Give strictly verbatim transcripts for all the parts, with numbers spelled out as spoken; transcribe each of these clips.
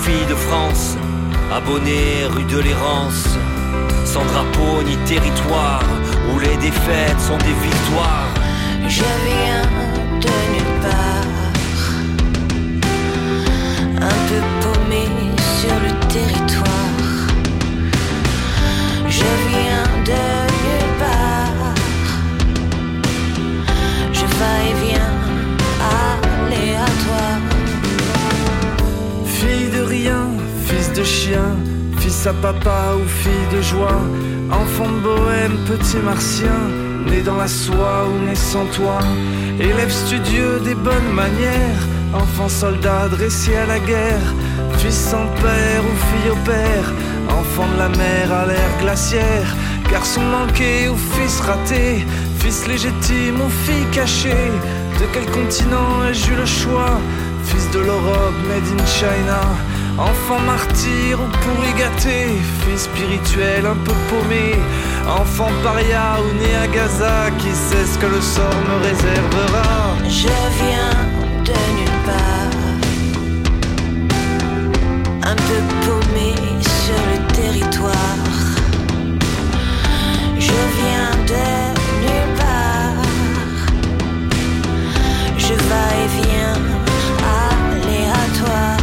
filles de France, abonnés rue de l'Errance, sans drapeau ni territoire, où les défaites sont des victoires. Je viens de nulle part, un peu paumé sur le territoire. Je viens de nulle part, je va-et-viens aléatoire. Fille de rien, fils de chien, fils à papa ou fille de joie, enfant de bohème, petit martien, né dans la soie ou né sans toi, élève studieux des bonnes manières, enfant soldat dressé à la guerre, fils sans père ou fille au père, enfant de la mer à l'ère glaciaire, garçon manqué ou fils raté, fils légitime ou fille cachée, de quel continent ai-je eu le choix? Fils de l'Europe, made in China, enfant martyr ou pourri gâté, fils spirituel un peu paumé, enfant paria ou né à Gaza, qui sait ce que le sort me réservera. Je viens de nulle part, un peu paumé sur le territoire. Je viens de nulle part, je va-et-viens aléatoire.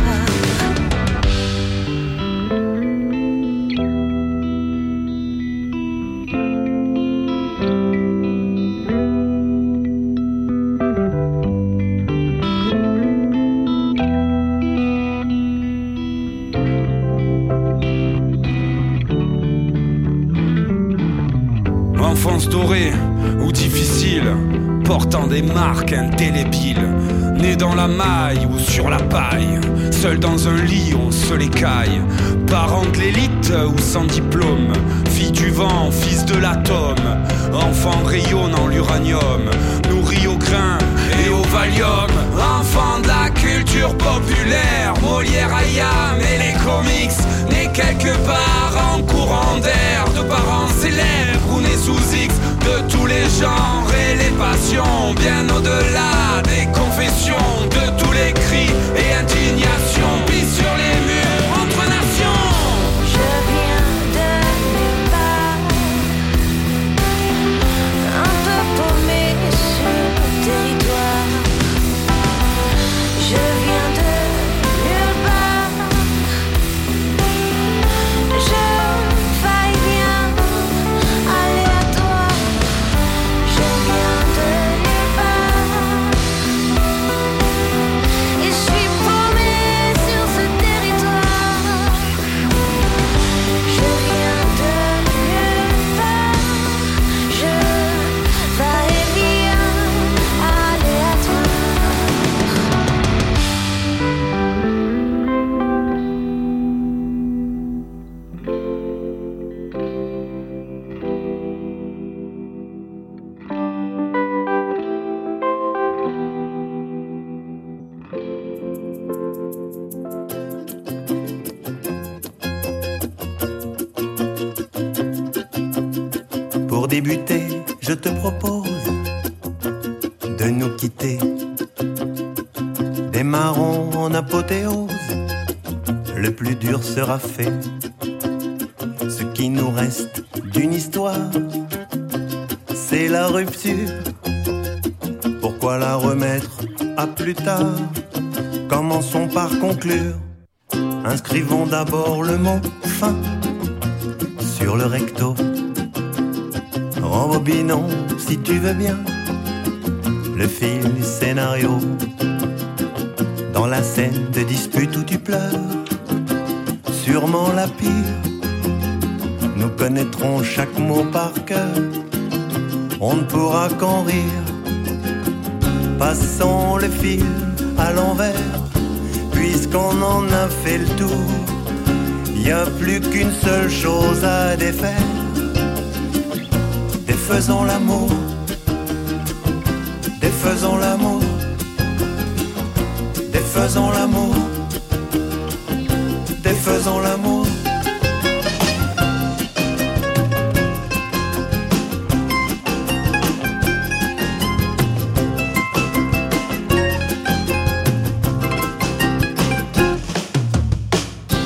Enfance dorée ou difficile, portant des marques indélébiles, né dans la maille ou sur la paille, seul dans un lit on se l'écaille, parent de l'élite ou sans diplôme, fille du vent, fils de l'atome, enfant rayonnant l'uranium, nourri au grain et au Valium, enfant de la culture populaire, Molière, Hayam et les comics, né quelque part en courant d'air, de parents célèbres ou nés sous X, de tous les genres et les passions, bien au-delà des confessions, de tous les cris et indignations, pis sur les murs entre nations. Je viens de nulle part, un peu paumé sur le territoire. Je viens de nulle part, je va-et-viens aléatoire. Je viens de nulle part et je suis paumé sur ce territoire. Je viens de nulle part, je va-et-viens aléatoire. Pour débuter, je te propose de nous quitter. Démarrons en apothéose, le plus dur sera fait. Ce qui nous reste d'une histoire, c'est la rupture. Pourquoi la remettre à plus tard? Commençons par conclure. Inscrivons d'abord le mot fin sur le recto. Rembobinons, si tu veux bien, le fil du scénario. Dans la scène de dispute où tu pleures, sûrement la pire, nous connaîtrons chaque mot par cœur. On ne pourra qu'en rire. Passons le fil à l'envers, puisqu'on en a fait le tour. Y a plus qu'une seule chose à défaire. Défaisons l'amour, défaisons l'amour, défaisons l'amour, défaisons l'amour.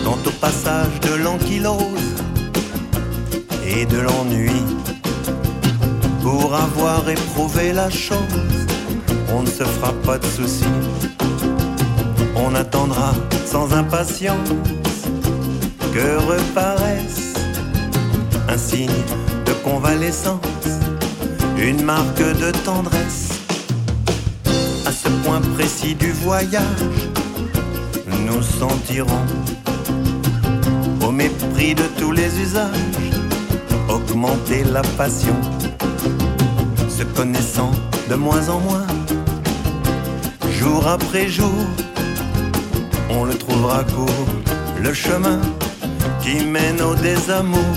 Quant au passage de l'ankylose et de l'ennui, pour avoir éprouvé la chose, on ne se fera pas de soucis. On attendra sans impatience que reparaisse un signe de convalescence, une marque de tendresse. À ce point précis du voyage, nous sentirons, au mépris de tous les usages, augmenter la passion. Se connaissant de moins en moins, jour après jour, on le trouvera court, le chemin qui mène au désamour.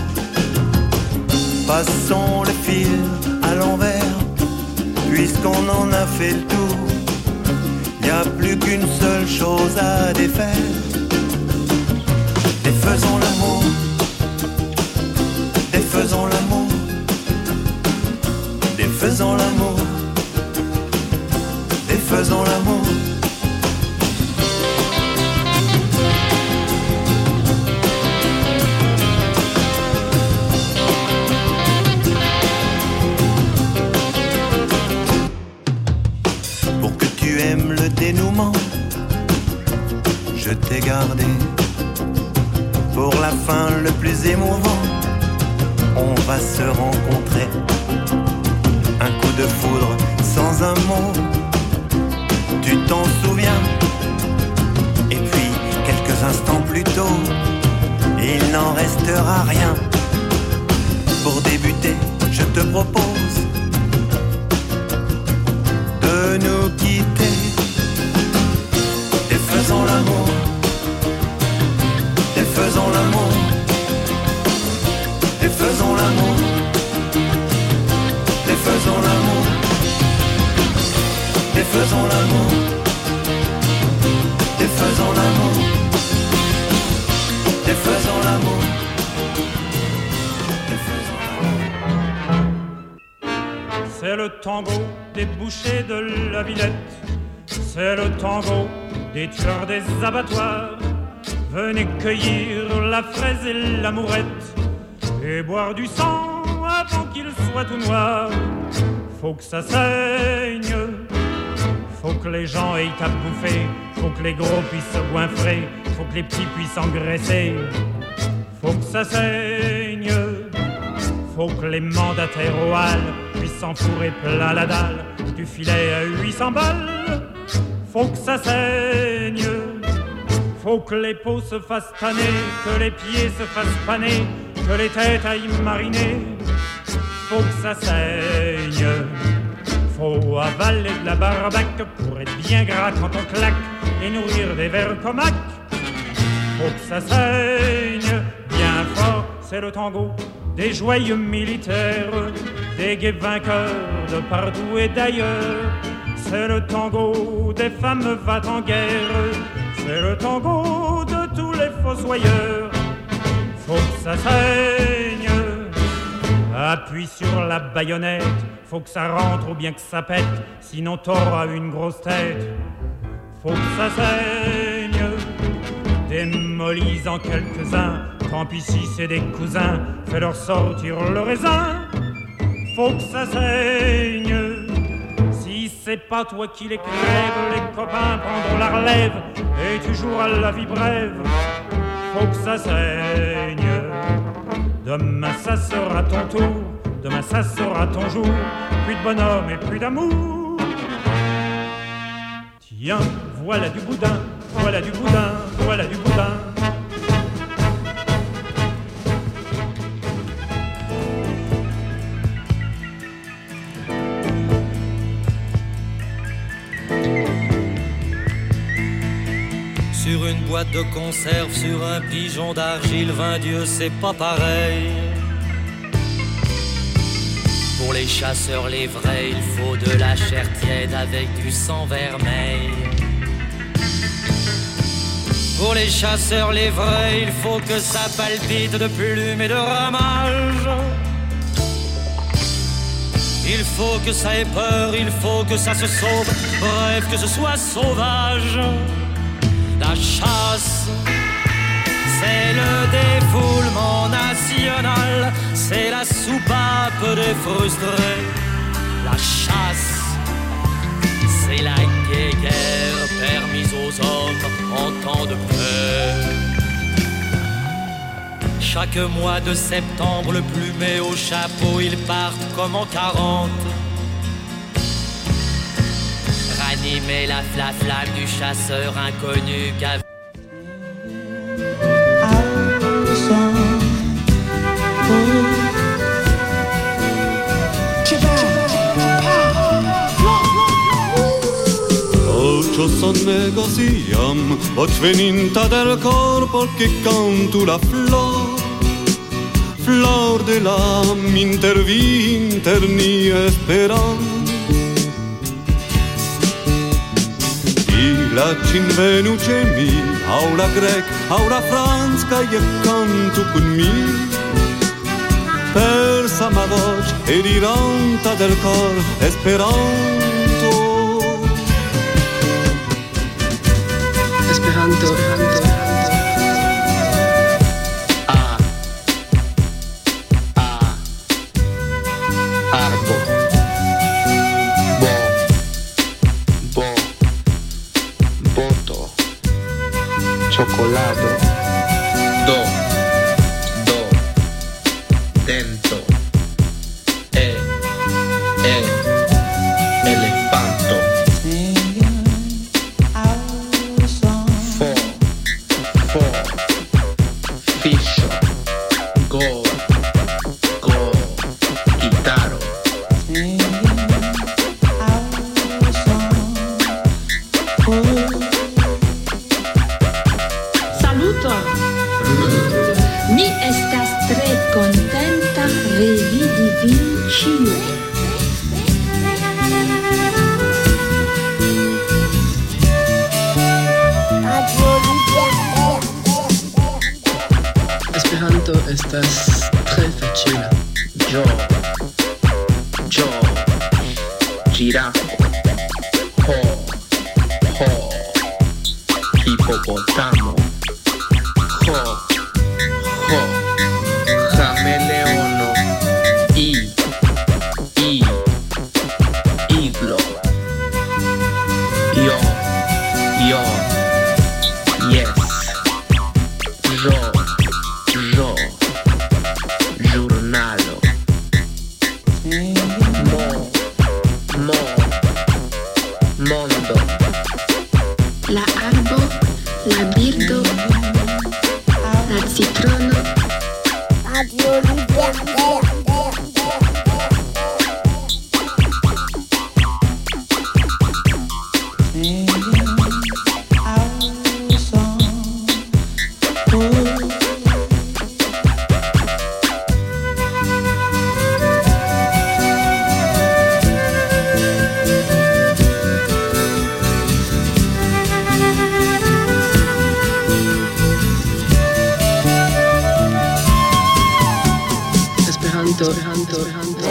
Passons le fil à l'envers, puisqu'on en a fait le tour. Y a plus qu'une seule chose à défaire. Défaisons l'amour, défaisons l'amour, défaisons l'amour, défaisons l'amour. Pour que tu aimes le dénouement, je t'ai gardé pour la fin le plus émouvant. On va se rencontrer, un coup de foudre sans un mot, tu t'en souviens. Et puis quelques instants plus tôt, il n'en restera rien. Pour débuter, je te propose de nous quitter. Défaisons l'amour, défaisons l'amour, défaisons l'amour, défaisons l'amour, défaisons l'amour, défaisons l'amour, défaisons l'amour, défaisons l'amour. C'est le tango des bouchers de la Villette, c'est le tango des tueurs des abattoirs. Venez cueillir la fraise et l'amourette et boire du sang avant qu'il soit tout noir. Faut que ça saigne, faut que les gens aient à bouffer, faut que les gros puissent se goinfrer, faut que les petits puissent engraisser. Faut que ça saigne, faut que les mandataires au hall puissent s'enfourrer plein la dalle du filet à huit cents balles. Faut que ça saigne, faut que les peaux se fassent tanner, que les pieds se fassent paner, que les têtes aillent mariner. Faut que ça saigne, faut avaler de la barbaque pour être bien gras quand on claque et nourrir des vers comaques. Faut que ça saigne bien fort, c'est le tango des joyeux militaires, des gays vainqueurs de partout et d'ailleurs. C'est le tango des femmes va en guerre, c'est le tango de tous les fossoyeurs. Faut que ça saigne, appuie sur la baïonnette, faut que ça rentre ou bien que ça pète, sinon t'auras une grosse tête. Faut que ça saigne, démolis-en quelques-uns, tant pis si c'est des cousins, fais-leur sortir le raisin. Faut que ça saigne, si c'est pas toi qui les crèves, les copains prendront la relève et tu joueras la vie brève. Faut que ça saigne, demain ça sera ton tour, demain ça sera ton jour, plus de bonhomme et plus d'amour. Tiens, voilà du boudin, voilà du boudin, voilà du boudin. Sur une boîte de conserve, sur un pigeon d'argile, vingt Dieu, c'est pas pareil. Pour les chasseurs, les vrais, il faut de la chair tiède avec du sang vermeil. Pour les chasseurs, les vrais, il faut que ça palpite de plumes et de ramages. Il faut que ça ait peur, il faut que ça se sauve, bref que ce soit sauvage. La chasse, nationale, c'est la soupape des frustrés. La chasse, c'est la guéguerre permise aux hommes en temps de paix. Chaque mois de septembre, le plumet au chapeau, ils partent comme en quarante. Ranimer la flamme du chasseur inconnu qu'avait. Sonne così, voce veninta del corpo che canto la flor, flor de l'âme intervinterni esperant. I la cinvenuce mi, aula grec, aula franz, che io canto con mi, persa ma voce e diranta del cor esperanto. Esperanto, Esperanto. A, a, arbo, bo, bo, boto, cioccolato, do, do, dento, e, e, elefanto. Fiscio, go, go, chitarro. Saluto! Mi estas tre contenta revidi vin ĉiuj. Esperanto estas tre facila. Jo, jo, girafo, ho, ho, hipopotamo, ho, ho, cameleono, i, i, iglo, io, io, yes, jo. Jo, giornalo, mo, mo, mondo, La arbo, la birdo, la citrono. Radio Libertaire. Esperanto, Esperanto, Esperanto.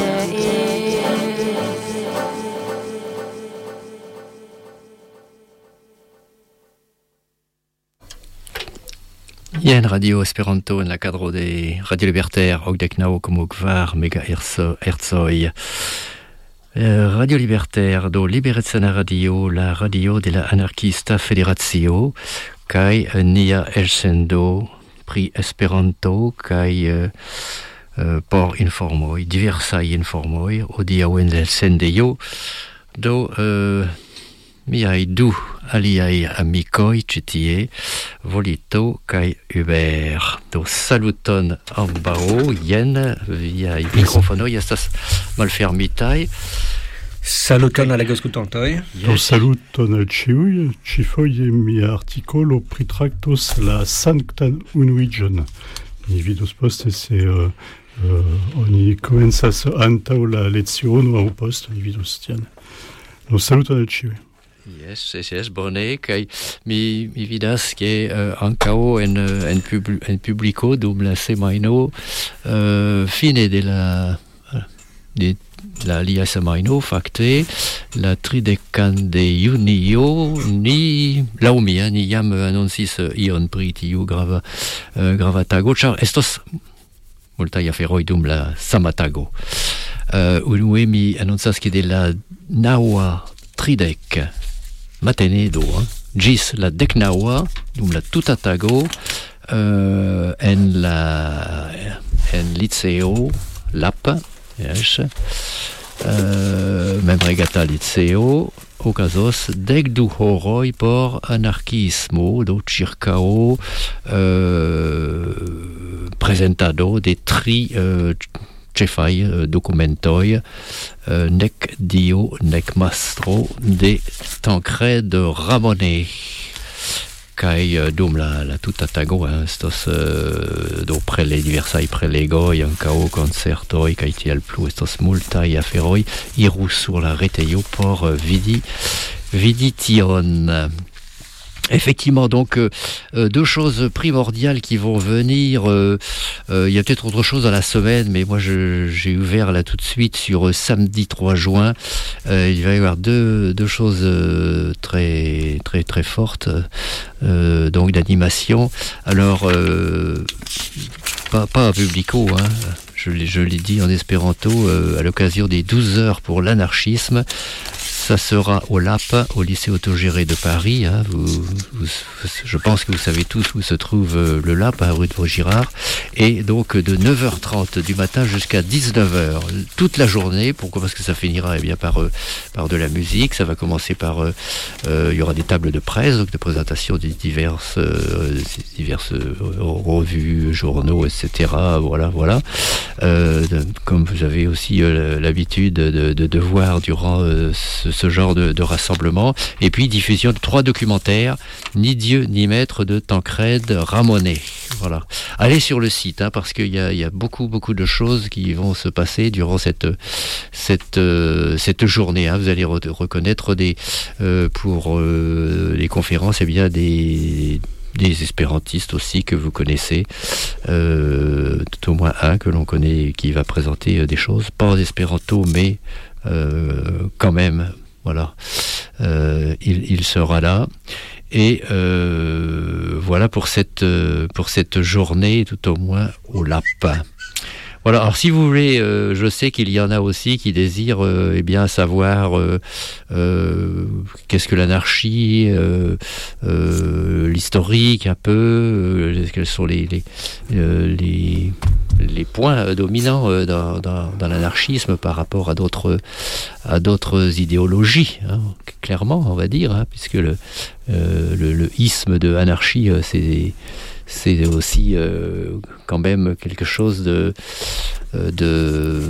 Ien radio Esperanto en la cadre de Radio Libertaire, Ogdeknao como Gvar Megahertzoi. Uh, Radio Libertaire do Liberezzana Radio, la radio de la anarchista federatio, kai uh, nia elsendo pri Esperanto, kai uh, uh, por informoi, diversai informoi, odia wen elsendeio, do uh, miai du aliai amicoi citie, Volito kai Hubert. Do saluton ambao, jen via microfonoi, estas malfermitai. Saluton alla auscultantoi. Do saluton al ciui, ci foje mia articolo pritractos la sanctan unuigion. Mi vidos poste se uh, uh, oni comenzas antau la leziono au post, oni vidos tian. Do saluton al ciui. Yes, yes, yes, bone, kai mi, mi vidas che uh, ancao en, en, pub, en publico dum la semaino uh, fine de la de la lia semaino facte la tridecan de junio ni laumia ni jam annoncis ion pri tiu grava uh, grava tago, char estos multa aferoi dum la samatago. Uh, unue mi annoncas che della naua tridec matene do, hein, gis la decnaua dum la tuta tago uh, en la en liceo lap, yes, uh, membregata liceo okazos dec du horoi por anarchismo do circao uh, presentado de tri uh, cefai uh, documentoi uh, nec dio nec mastro de Tancred Ramonet kai uh, dum la, la tuta tago hein, estos uh, do prele diversai prelegoi ancao concertoi kai tiel plu estos multai aferoi iru sur la reteio por uh, vidi vidi tion. Effectivement, donc euh, deux choses primordiales qui vont venir. Euh, euh, il y a peut-être autre chose dans la semaine, mais moi je, j'ai ouvert là tout de suite sur euh, samedi trois juin. Euh, il va y avoir deux, deux choses euh, très très très fortes, euh, donc d'animation. Alors euh, pas pas à publico, hein. Je l'ai, je l'ai dit en espéranto euh, à l'occasion des douze heures pour l'anarchisme. Ça sera au L A P, au lycée autogéré de Paris. Hein. Vous, vous, je pense que vous savez tous où se trouve le L A P, à rue de Vaugirard. Et donc de neuf heures trente du matin jusqu'à dix-neuf heures, toute la journée. Pourquoi ? Parce que ça finira eh bien, par, par de la musique. Ça va commencer par... Euh, euh, il y aura des tables de presse, donc de présentation des diverses, euh, diverses revues, journaux, et cetera. Voilà, voilà. Euh, de, comme vous avez aussi euh, l'habitude de, de, de voir durant euh, ce ce genre de, de rassemblement, et puis diffusion de trois documentaires, Ni Dieu ni Maître de Tancred Ramonet. Voilà. Allez sur le site, hein, parce qu'il y a, il y a beaucoup, beaucoup de choses qui vont se passer durant cette, cette, euh, cette journée. Hein. Vous allez re- reconnaître des, euh, pour euh, les conférences, eh bien, des, des espérantistes aussi que vous connaissez, euh, tout au moins un que l'on connaît, qui va présenter des choses, pas en espéranto, mais euh, quand même. Voilà, euh, il, il sera là. Et euh, voilà pour cette, pour cette journée, tout au moins au L A P. Voilà, alors si vous voulez, euh, je sais qu'il y en a aussi qui désirent euh, eh bien, savoir euh, euh, qu'est-ce que l'anarchie, euh, euh, l'historique un peu, euh, quels sont les, les, euh, les, les points dominants euh, dans, dans, dans l'anarchisme par rapport à d'autres, à d'autres idéologies, hein, clairement on va dire, hein, puisque le, euh, le, le isme de anarchie, euh, c'est... c'est aussi euh, quand même quelque chose de, de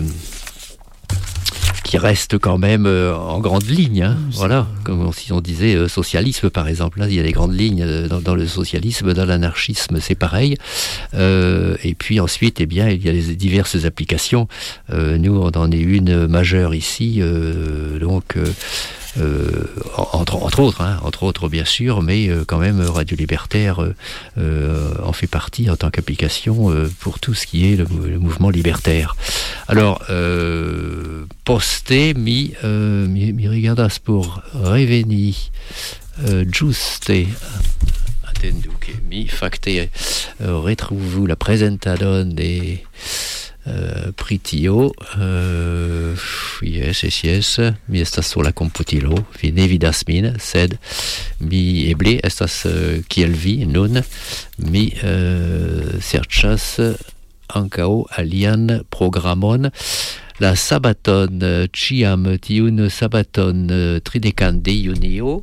qui reste quand même euh, en grande ligne. Hein, voilà, comme si on disait euh, socialisme par exemple. Là, il y a des grandes lignes euh, dans, dans le socialisme, dans l'anarchisme, c'est pareil. Euh, et puis ensuite, eh bien, il y a les diverses applications. Euh, nous, on en est une majeure ici, euh, donc. Euh, Euh, entre, entre autres, hein, entre autres bien sûr, mais euh, quand même Radio Libertaire euh, euh, en fait partie en tant qu'application euh, pour tout ce qui est le, le mouvement libertaire. Alors, euh, posté mi, euh, mi, mi rigardas pour reveni euh, juste attendu che mi facte euh, retrouve la presentadon des Uh, pritio uh, yes, yes, yes, mi estas sola computilo, vi ne vidas min, sed mi eble estas uh, kiel vi nun, mi uh, serĉas ankaŭ alian programon. La sabaton, ĉiam tiun sabaton tridekan de junio,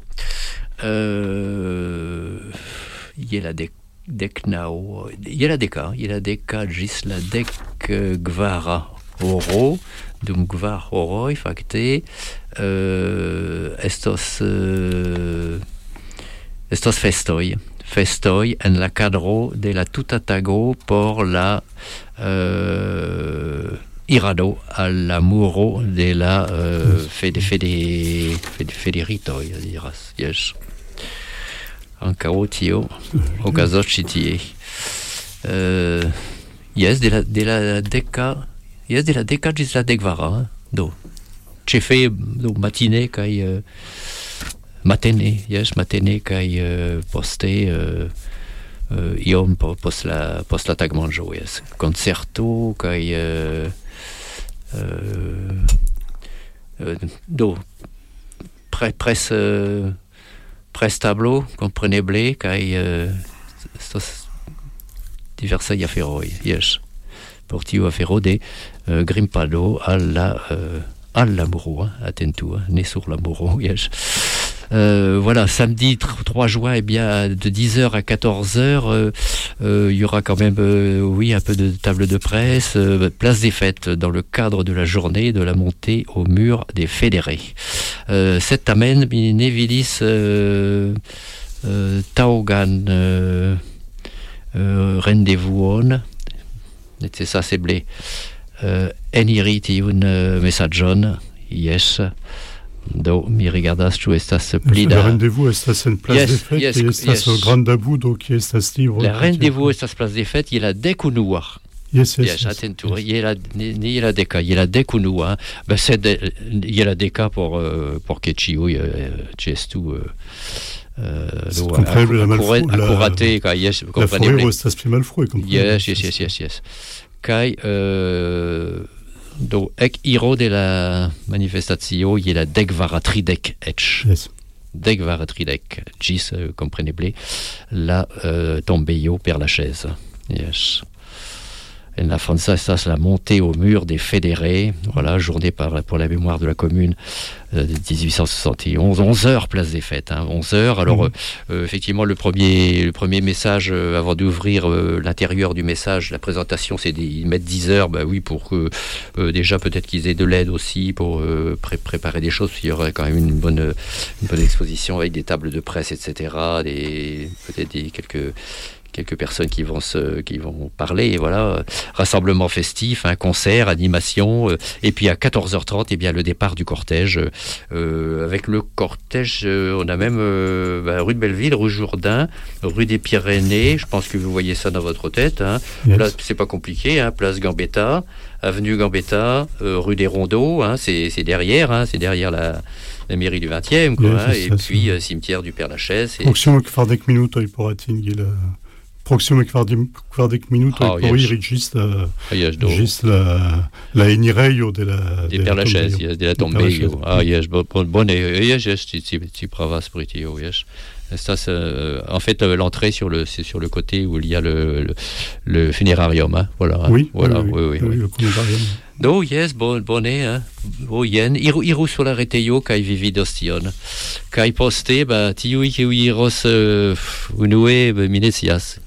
uh, je la dek Decnao, je la deka, je la deka gis la dek gvara horo, dum gvar horoi fakte uh, estos uh, estos festoi, festoi en la cadro de la tuta tago por la uh, irado al la muro de la uh, fede fede fede federitoi, diras, yes. Ankaŭ tio okazos ĉi tie. Uh, yes, de la de la deka, yes, de la deka ĝis la dekvara. Do ĉefe do matine kaj uh, matene, yes, matene kaj uh, poste uh, uh, iom po, pos la pos la tagmanĝo jes koncerto kaj uh, uh, uh, do pre, pres uh, pres tablo kompreneble kaj uh, estas diversaj aferoj jes por tiu afero de uh, grimpado al la uh, al la muro, hein, attentu, hein, né sur la muro, yes. Euh, voilà, samedi trois juin, eh bien, de dix heures à quatorze heures, euh, euh, il y aura quand même, euh, oui, un peu de table de presse, euh, place des fêtes, dans le cadre de la journée de la montée au mur des fédérés. Euh, cet amène, Nevilis, euh, euh, Taugan, euh, euh, rendez-vous on, c'est ça, c'est blé. Uh, eniri tiun uh, mesaĝon, yes, do mi rigardas ĉu estas pli da... Le rendez-vous estas en place yes, des fêtes, yes, et estas yes. granda budo qui estas livro. Le rendez-vous estas place des fêtes, je la dekunua. Yes, yes, yes, yes, attentu, yes. je la ni je la deka, je la dekunua. Ben sed je la deka por uh, por ke ĉiuj ĉeestu uh, uh, akurate kaj jes kompreneble. La foriro estas pli malfrue, kompreneble. Yes, yes, yes, yes, yes. Kai uh, do ek iro de la manifestacio je la dekvara tridek etch. Yes. Dekvara tridek gis uh, kompreneble la uh, tombejo per la chaise. Yes. En la France, ça c'est la montée au mur des fédérés, voilà, journée par, pour la mémoire de la commune euh, de dix-huit cent soixante et onze, onze heures place des fêtes, hein, onze heures. Alors mmh. euh, effectivement le premier, le premier message euh, avant d'ouvrir euh, l'intérieur du message, la présentation, c'est des, ils mettent dix heures, bah oui, pour que euh, déjà peut-être qu'ils aient de l'aide aussi pour euh, pré- préparer des choses, il y aurait quand même une bonne, une bonne exposition avec des tables de presse, et cetera, des, peut-être des quelques... quelques personnes qui vont se, qui vont parler, et voilà, rassemblement festif, un concert, animation, euh, et puis à quatorze heures trente, eh bien le départ du cortège. Euh, avec le cortège, euh, on a même euh, bah, rue de Belleville, rue Jourdain, rue des Pyrénées. Je pense que vous voyez ça dans votre tête. Hein. Yes. Là, c'est pas compliqué. Hein, place Gambetta, avenue Gambetta, euh, rue des Rondeaux. Hein, c'est, c'est derrière. Hein, c'est derrière la. La mairie du vingtième, quoi, yes, hein, et ça, puis euh, cimetière du Père-Lachaise. Proximo kvardek minutoj por atingi la proximo kvardek minutoj por iri ĝis la ĝis la la enirejo de la de Père-Lachaise, yes, de la tombejo. Ah, yes, bone, yes, yes, ti ti pravas pri tio, yes. Ça, euh, en fait, euh, l'entrée sur le, c'est sur le côté où il y a le, le, le funérarium. Hein, voilà. Oui, voilà, oui, oui, oui, oui, oui. Le funérarium. Do, yes, bon, bonne, hein. Bo, yen, iru, iru sur la retejo, kai vividos tion. Kai poste, ba, tiui, kiui iros, uh, unue, ba, minesias.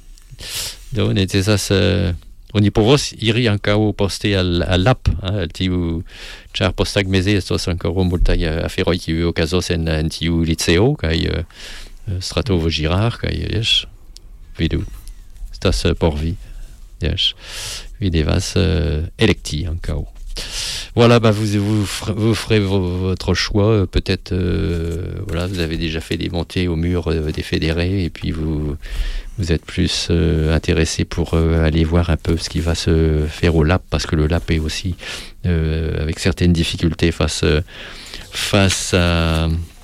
Do, necesas, uh, oni povos iri ankaŭ poste al, al lap, hein, al tiu, ĉar posttagmeze estos ankoraŭ multaj aferoj kiuj okazos en, en tiu liceo, kaj uh, Strato Vaugirard, kaj yes, vidu. Estas uh, por vi. Yes. Vi devas uh, elekti ankaŭ. Voilà, bah vous, vous, vous ferez votre choix. Peut-être, euh, voilà, vous avez déjà fait des montées au mur euh, des fédérés, et puis vous, vous êtes plus euh, intéressé pour euh, aller voir un peu ce qui va se faire au L A P, parce que le L A P est aussi euh, avec certaines difficultés face, euh, face à,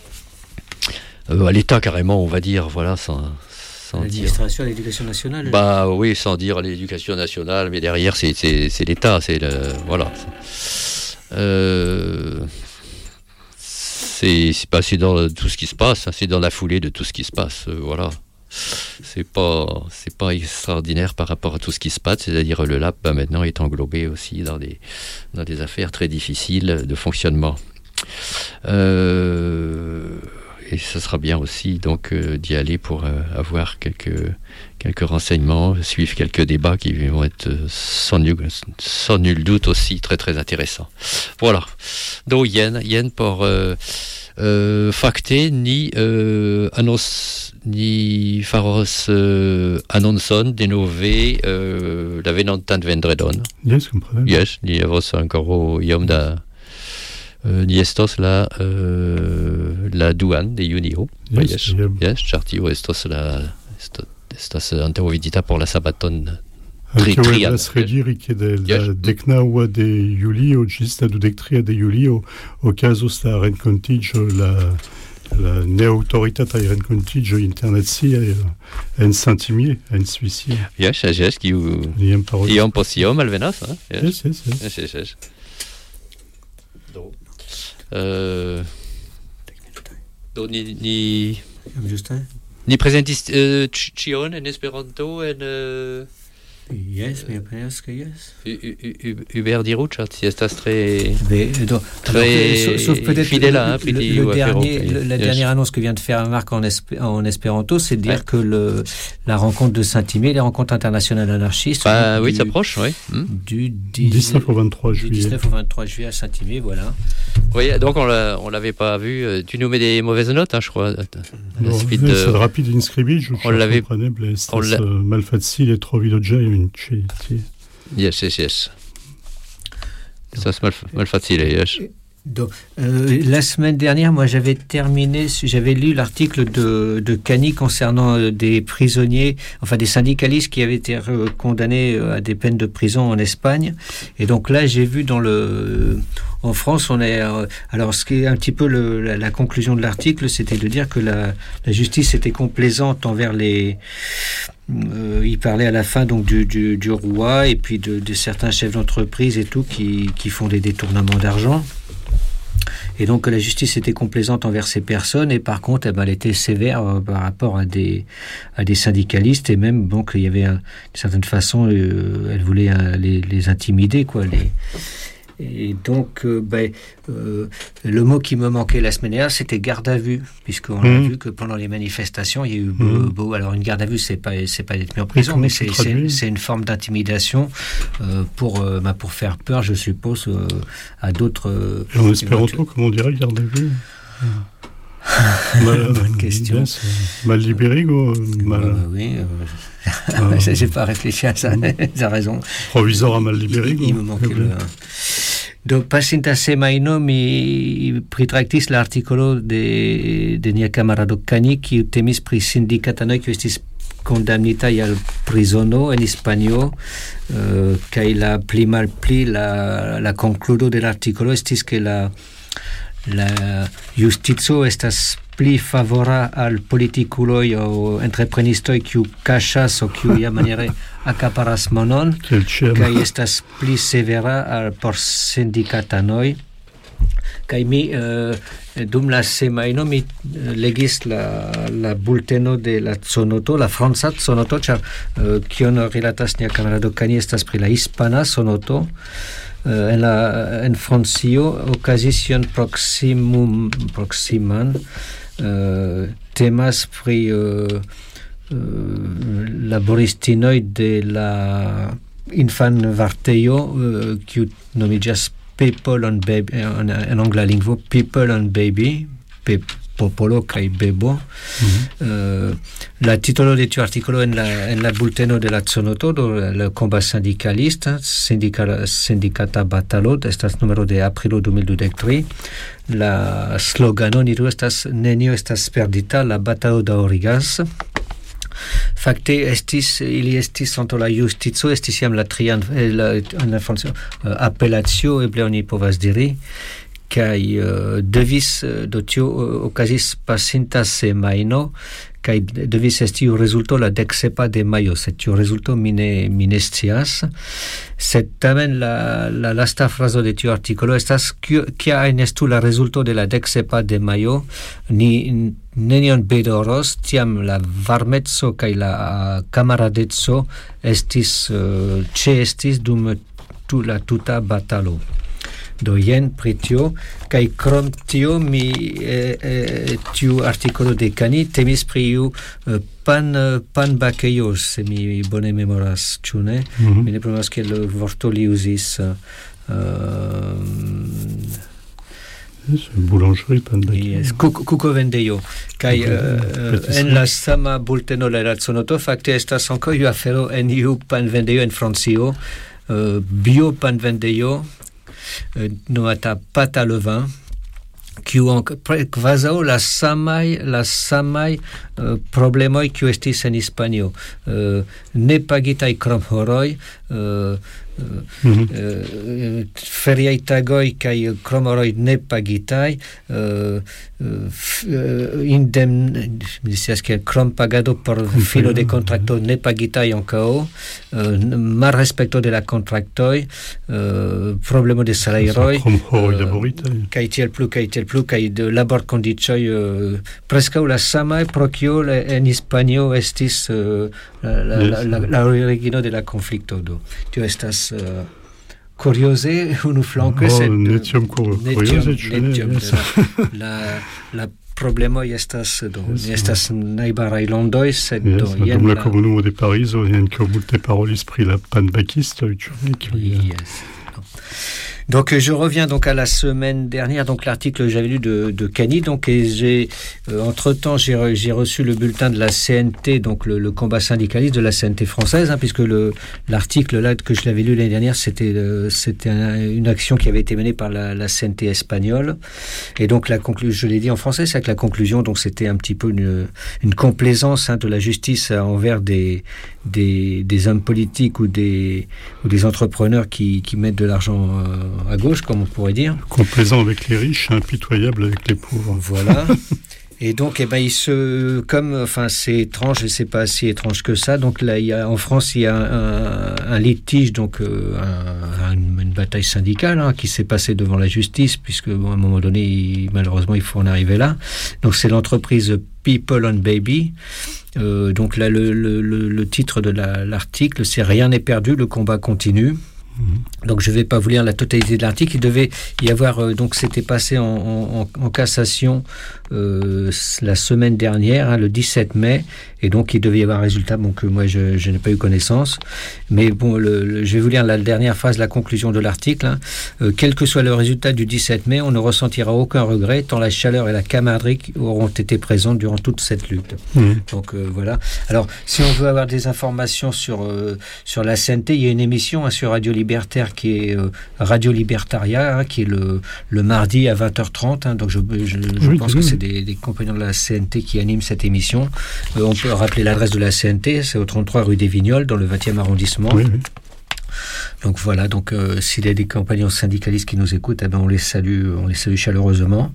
euh, à l'État carrément, on va dire, voilà, sans... L'administration de l'éducation nationale. Bah oui, sans dire l'éducation nationale, mais derrière c'est, c'est, c'est l'État, c'est le, voilà. Euh, c'est, c'est pas c'est dans tout ce qui se passe, hein, c'est dans la foulée de tout ce qui se passe, euh, voilà. C'est pas c'est pas extraordinaire par rapport à tout ce qui se passe, c'est-à-dire le L A P bah, maintenant est englobé aussi dans des dans des affaires très difficiles de fonctionnement. Euh, Et ce sera bien aussi donc euh, d'y aller pour euh, avoir quelques quelques renseignements, suivre quelques débats qui vont être euh, sans, nul, sans nul doute aussi très très intéressants. Voilà. Donc yen yen pour euh, euh, facte ni euh, annonce ni faros euh, annonson denove euh, la venontan vendredon. Yes, comprenez. Yes, ni avos encore iom da Uh, ni estos la uh, la duan de junio. Yes, yes, yeah. yes, ĉar tio estos la estos, estas antaŭvidita por la sabaton tri trian. Las rediri ke de la yes. deknaŭa de julio ĝis la dudek tria de julio okazos la renkontiĝo la la neautoritat a rencontigio internetsia en sentimier, en suicide. Yes, yes, yes, kiu iom post iom alvenas, hein? Yes, yes, yes. Yes, yes, yes. Do. Euh... Do ni... ni... Justin? Ni presentis uh, ĉion en Esperanto en... Uh... Yes, mi opinias que yes. Hubert Diroucha, si estas très, Mais, donc, très alors, sauf peut-être fidèle le, à le, le, le dernier, le, la yes. dernière annonce que vient de faire Marc en, esp- en espéranto, c'est de dire ouais. que le, la rencontre de Saint-Imier, les rencontres internationales anarchistes... Bah, oui, ça approche, oui. Hmm. Du dix, dix-neuf au vingt-trois juillet. Du dix-neuf au vingt-trois juillet à Saint-Imier, voilà. Oui, donc on l'a, on l'avait pas vu. Tu nous mets des mauvaises notes, hein, je crois. No, de... C'est rapide inscribit, on l'avait... On l'a... malfacile e trovido già in Yes, yes, yes. Ça c'est mal, mal facile, yes. Donc, euh, la semaine dernière, moi, j'avais terminé, j'avais lu l'article de, de Cani concernant euh, des prisonniers, enfin des syndicalistes qui avaient été euh, condamnés à des peines de prison en Espagne. Et donc là, j'ai vu dans le, en France, on est, euh, alors ce qui est un petit peu le, la, la conclusion de l'article, c'était de dire que la, la justice était complaisante envers les. Euh, il parlait à la fin donc du, du, du roi et puis de, de certains chefs d'entreprise et tout qui, qui font des détournements d'argent. Et donc la justice était complaisante envers ces personnes et par contre eh ben, elle était sévère euh, par rapport à des, à des syndicalistes et même donc il y avait un, d'une certaine façon euh, elle voulait euh, les, les intimider quoi. Les, et donc euh, ben, euh, le mot qui me manquait la semaine dernière c'était garde à vue puisqu'on mmh. a vu que pendant les manifestations il y a eu beau, mmh. beau alors une garde à vue c'est pas c'est pas d'être mis en prison mais c'est, c'est, c'est une forme d'intimidation euh, pour euh, bah, pour faire peur je suppose euh, à d'autres euh, et en espéranto comment on dirait garde à vue mal, bonne question mal liberigo mal... euh, oui euh, ah, j'ai pas réfléchi à ça t'as raison provisor à mal liberigo il, il me manquait le do pasinta semaino mi pritractis l'articolo de de nia camarado Cani qui temis pri sindicatanoj kiu estis condamnitaj al prizono en Hispanio uh, kaj la pli malpli la la konkludo de l'artikolo estis ke la la justico estas pli favora al politikuloj aŭ entreprenistoj kiu kaŝas aŭ kiu iamaniere acaparas monon kaj estas pli severa al por sindikatanoj kaj mi uh, dum la semajno mi uh, legis la la bulteno de la Sonoto la franca Sonoto ĉar uh, kion rilatas nia kamarado Cani estas pri la hispana Sonoto. Uh, en la en Francio okazis ion proximum proximan uh, temas pri uh, uh, laboristinoj de la infan vartejo kiu uh, nomiĝas People on Baby en, en angla lingvo People on Baby pe, popolo kaj bebo. Mm-hmm. Uh, la titolo de tiu artikolo en la en la bulteno de la Sonoto do le combat syndicaliste syndical sindicata batalo estas numero de aprilo du mil dudek tri la slogano ni estas nenio estas perdita la batalo daŭrigas. Fakte estis ili estis antaŭ la justico estis jam la trian la en la franca uh, apelacio eble oni povas diri kaj uh, devis do tio uh, okazis pasinta semajno kaj devis esti rezulto la deksepa de majo sed tiu rezulto mi ne mi ne scias sed tamen la la lasta frazo de tiu artikolo estas kia estu la rezulto de la deksepa de majo ni nenion bedoros tiam la varmeco kaj la kamaradeco estis uh, ĉeestis dum tu la tuta batalo. Do jen pri tio kaj krom tio mi eh, eh, tiu artikolo de Cani temis pri iu eh, pan pan bakejo se mi bone memoras ĉu ne mm-hmm. mi ne promenas ke la vorto li uzis uh, yes, boulangerie pan bakejo yes, kuko vendejo kaj uh, en la sama bulteno la Sonoto fakte estas ankaŭ iu afero en iu pan vendejo en Francio uh, bio pan vendejo Uh, nomata pâte à levain kiu kvazaŭ la samaj la samaj uh, problemoj kiu estis en Hispanio uh, ne pagitaj kromhoroj uh, mm-hmm. euh, feriai tagoi kai kromoroi ne pagitai uh, uh, indem dicias que krom pagado por filo de contracto ne pagitai ancao uh, mal respecto de la contractoi uh, problemo de salaroi kai tiel plu kai tiel plu kai de labor condicioi uh, presca la sama pro kio en Hispanio estis uh, la, la, yes. la, la, la origino de la conflicto do tio estas uh, curiose unu flanke oh, sed netiom curiose netiom la la problemo estas do yes, estas najbaraj landoj sed yes, do jen dum la komunumo de Parizo jen ko multe parolis pri la panbakistoj ĉu ne yes. Donc je reviens donc à la semaine dernière, donc l'article que j'avais lu de, de Cani, donc et j'ai euh, entre temps j'ai, re, j'ai reçu le bulletin de la C N T, donc le, le combat syndicaliste de la C N T française, hein, puisque le l'article là que je l'avais lu l'année dernière, c'était euh, c'était un, une action qui avait été menée par la, la C N T espagnole, et donc la conclusion, je l'ai dit en français, c'est que la conclusion donc c'était un petit peu une une complaisance hein, de la justice envers des des des hommes politiques ou des ou des entrepreneurs qui qui mettent de l'argent euh, à gauche, comme on pourrait dire. Complaisant avec les riches, impitoyable avec les pauvres. Voilà. Et donc, eh ben, il se, comme, enfin, c'est étrange, et c'est pas si étrange que ça. Donc là, il y a, en France, il y a un, un litige, donc euh, un, une, une bataille syndicale hein, qui s'est passée devant la justice, puisque bon, à un moment donné, il, malheureusement, il faut en arriver là. Donc, c'est l'entreprise People on Baby. Euh, donc là, le, le, le, le titre de la, l'article, c'est Rien n'est perdu, le combat continue. Donc je ne vais pas vous lire la totalité de l'article. Il devait y avoir euh, donc c'était passé en, en, en cassation euh, la semaine dernière, hein, le dix-sept mai, et donc il devait y avoir un résultat. Bon que moi je, je n'ai pas eu connaissance, mais bon le, le, je vais vous lire la dernière phrase, la conclusion de l'article. Hein. Euh, quel que soit le résultat du dix-sept mai, on ne ressentira aucun regret tant la chaleur et la camaraderie auront été présentes durant toute cette lutte. Mmh. Donc euh, voilà. Alors si on veut avoir des informations sur euh, sur la C N T, il y a une émission hein, sur Radio Libertaire qui est euh, Radio Libertaria, hein, qui est le, le mardi à vingt heures trente. Hein, donc je, je, je oui, pense oui. que c'est des, des compagnons de la C N T qui animent cette émission. Euh, on peut rappeler l'adresse de la C N T, c'est au trente-trois rue des Vignoles, dans le vingtième arrondissement. Oui, oui. Donc voilà, donc euh, s'il y a des compagnons syndicalistes qui nous écoutent, eh ben on les salue, on les salue chaleureusement.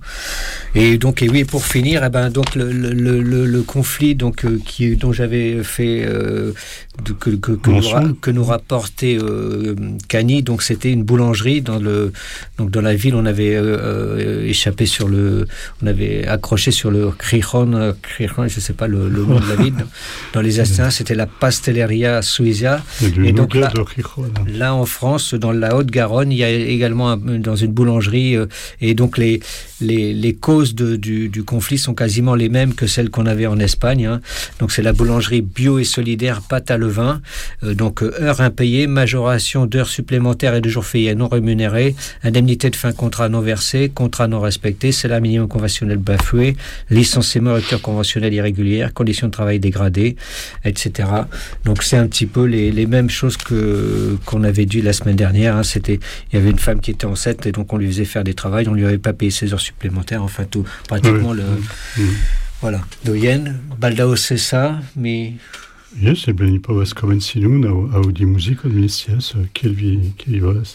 Et donc et oui, pour finir, eh ben donc le le le, le conflit donc euh, qui dont j'avais fait euh, de, que que que nous, que nous rapportait euh, Cani, donc c'était une boulangerie dans le donc dans la ville, on avait euh, échappé sur le, on avait accroché sur le Crijon, Crijon, je sais pas le, le nom de la ville. Dans les Astins, c'était la Pasteleria Suiza. Et donc là, là en France, dans la Haute-Garonne, il y a également un, dans une boulangerie euh, et donc les les les causes de, du du conflit sont quasiment les mêmes que celles qu'on avait en Espagne. Hein. Donc c'est la boulangerie bio et solidaire Pâte à Levain. Euh, donc euh, heures impayées, majoration d'heures supplémentaires et de jours fériés non rémunérés, indemnité de fin contrat non versée, contrat non respecté, salaire minimum conventionnel bafoué, licenciement, rupture conventionnelle irrégulière, conditions de travail dégradées, et cetera. Donc c'est un petit peu les les mêmes choses que qu'on avait dit la semaine dernière. Hein. C'était, il y avait une femme qui était enceinte et donc on lui faisait faire des travails, on lui avait pas payé ses heures supplémentaires, enfin tout, pratiquement oui. le, oui. Voilà. Doyen, baldao c'est ça, mais. Yes, e bleni povas komenci nun aŭdi muzikon, mi scias, kiel vi kiel vi volas.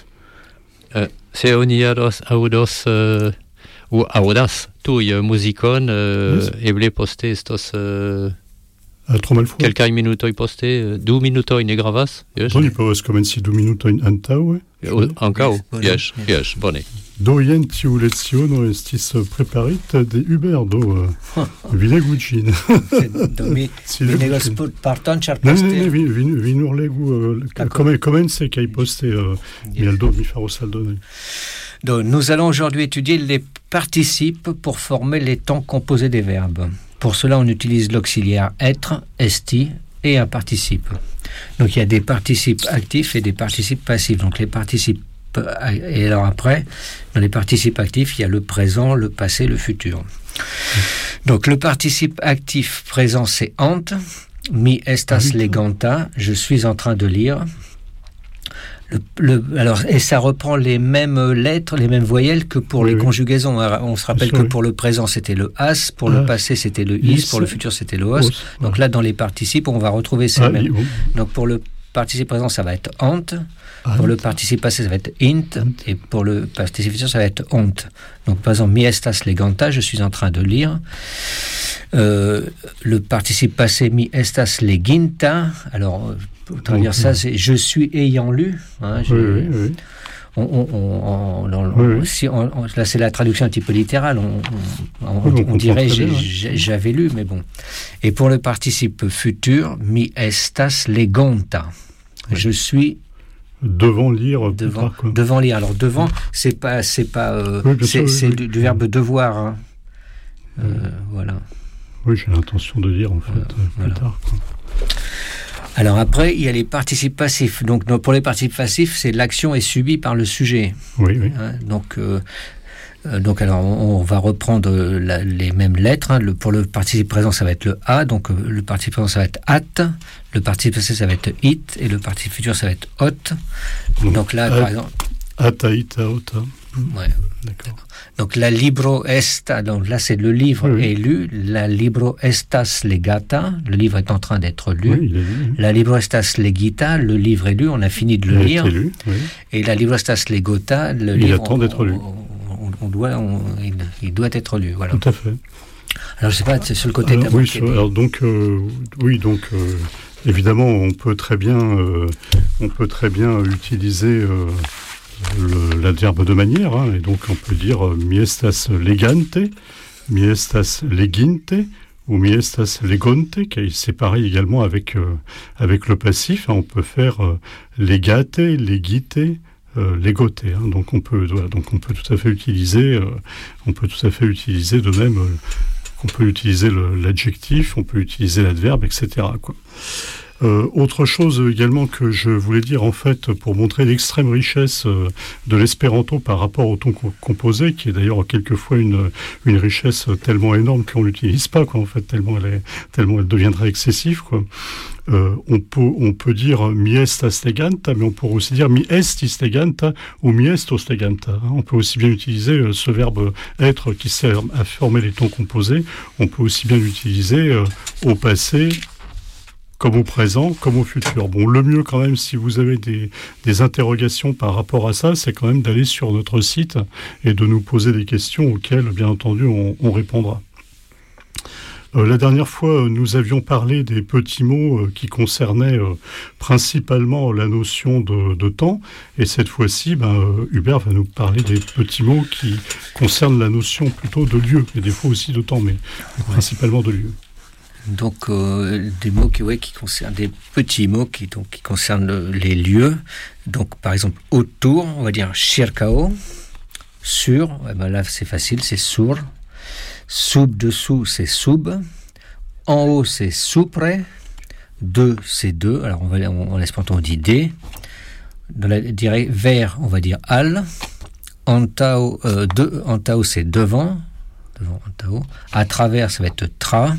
Uh, se oni aŭdos aŭdos uh, ou aŭdas tuj muzikon, uh, yes. eble poste estos uh, uh, tro malfrue. Kelkaj minutoj poste, uh, du minutoj ne gravas? Yes. Do ni povas komenci du minutojn antaŭe? Ankaŭ? Jes, jes, bone. Do jen tiu leciono estis preparita de Hubert, do uh, vi legu ĝin. Do mi mi legos parton, ĉar poste... Ne, ne, vi, vi, vi nur legu uh, komence kaj poste uh, mi aldo, mi faros aldonoj. Donc, nous allons aujourd'hui étudier les participes pour former les temps composés des verbes. Pour cela, on utilise l'auxiliaire être, esti, et un participe. Donc, il y a des participes actifs et des participes passifs. Donc, les participes et alors après, dans les participes actifs, il y a le présent, le passé, le futur. Donc, le participe actif présent, c'est ant, mi estas leganta, je suis en train de lire. Le, le, alors, et ça reprend les mêmes lettres, les mêmes voyelles que pour oui, les oui. conjugaisons. On se rappelle que oui. pour le présent, c'était le as, pour ah. le passé, c'était le is, is, pour le futur, c'était le os. os. Donc ah. là, dans les participes, on va retrouver ces ah, mêmes. Oui. Donc pour le participe présent, ça va être hante. Pour le participe passé, ça va être int. Et pour le participe futur, ça va être honte. Donc, par exemple, mi estas leganta, je suis en train de lire. Euh, le participe passé, mi estas leginta. Alors, pour traduire ça, c'est je suis ayant lu. Hein, oui, oui, oui. On, on, on, on, oui, oui. Si on, on, là, c'est la traduction un petit peu littérale. On, on, oui, on, on dirait j'ai, j'ai, j'avais lu, mais bon. Et pour le participe futur, mi estas legonta. Oui. Je suis devant lire. Devant, tard, devant lire. Alors devant, c'est pas, c'est pas, euh, oui, c'est, sûr, c'est oui, du, oui. du verbe devoir. Hein. Euh, oui. Voilà. Oui, j'ai l'intention de lire en fait voilà. euh, plus voilà. tard. Quoi. Alors après, il y a les participes passifs. Donc pour les participes passifs, c'est l'action est subie par le sujet. Oui, oui. Hein, donc, euh, euh, donc alors on, on va reprendre la, les mêmes lettres. Hein. Le, pour le participe présent, ça va être le a. Donc euh, le participe présent, ça va être at. Le participe passé, ça va être it. Et le participe futur, ça va être hot. Donc, donc là, at, par exemple... Ata, ita, ota. Ouais. D'accord. Donc la libro esta, donc là c'est le livre oui, oui. est lu, la libro estas legata, le livre est en train d'être lu. Oui, il est lu. La libro estas legita, le livre est lu, on a fini de le il lire. Lu, oui. Et la libro estas legota, le il livre attend on, d'être lu. On, on, on doit, on, il, il doit être lu. Voilà. Tout à fait. Alors je sais pas, c'est sur le côté. Alors, oui, sur, alors donc euh, oui donc euh, évidemment on peut très bien euh, on peut très bien utiliser euh, Le, l'adverbe de manière, hein, et donc on peut dire euh, mi estas legante, mi estas leginte, ou mi estas legonte, qui c'est pareil également avec, euh, avec le passif, hein, on peut faire euh, legate, legite, euh, legote, hein, donc, on peut, voilà, donc on peut tout à fait utiliser, euh, on peut tout à fait utiliser de même, euh, on peut utiliser le, l'adjectif, on peut utiliser l'adverbe, et cetera, quoi. Euh, autre chose également que je voulais dire en fait pour montrer l'extrême richesse euh, de l'espéranto par rapport au ton co- composé, qui est d'ailleurs quelquefois une, une richesse tellement énorme qu'on l'utilise pas quoi en fait tellement elle est tellement elle deviendrait excessive quoi. Euh, on peut on peut dire mi estas leganta, mais on pourrait aussi dire mi estis leganta ou mi estos leganta. Hein. On peut aussi bien utiliser euh, ce verbe être qui sert à former les tons composés. On peut aussi bien l'utiliser euh, au passé, comme au présent, comme au futur. Bon, le mieux quand même, si vous avez des, des interrogations par rapport à ça, c'est quand même d'aller sur notre site et de nous poser des questions auxquelles, bien entendu, on, on répondra. Euh, la dernière fois, nous avions parlé des petits mots euh, qui concernaient euh, principalement la notion de, de temps, et cette fois-ci, ben, euh, Hubert va nous parler des petits mots qui concernent la notion plutôt de lieu, et des fois aussi de temps, mais ouais. principalement de lieu. Donc euh, des mots qui, ouais, qui concernent des petits mots qui, donc, qui concernent le, les lieux. Donc par exemple autour, on va dire circao, sur, ouais, ben là c'est facile, c'est sur. Sub dessous, c'est sub. En haut, c'est supre. De, c'est de. Alors on va on, on laisse pas on dit des. Dans la direct vers, on va dire al. Antao, euh, de, antao, c'est devant. Devant antao. À travers, ça va être tra.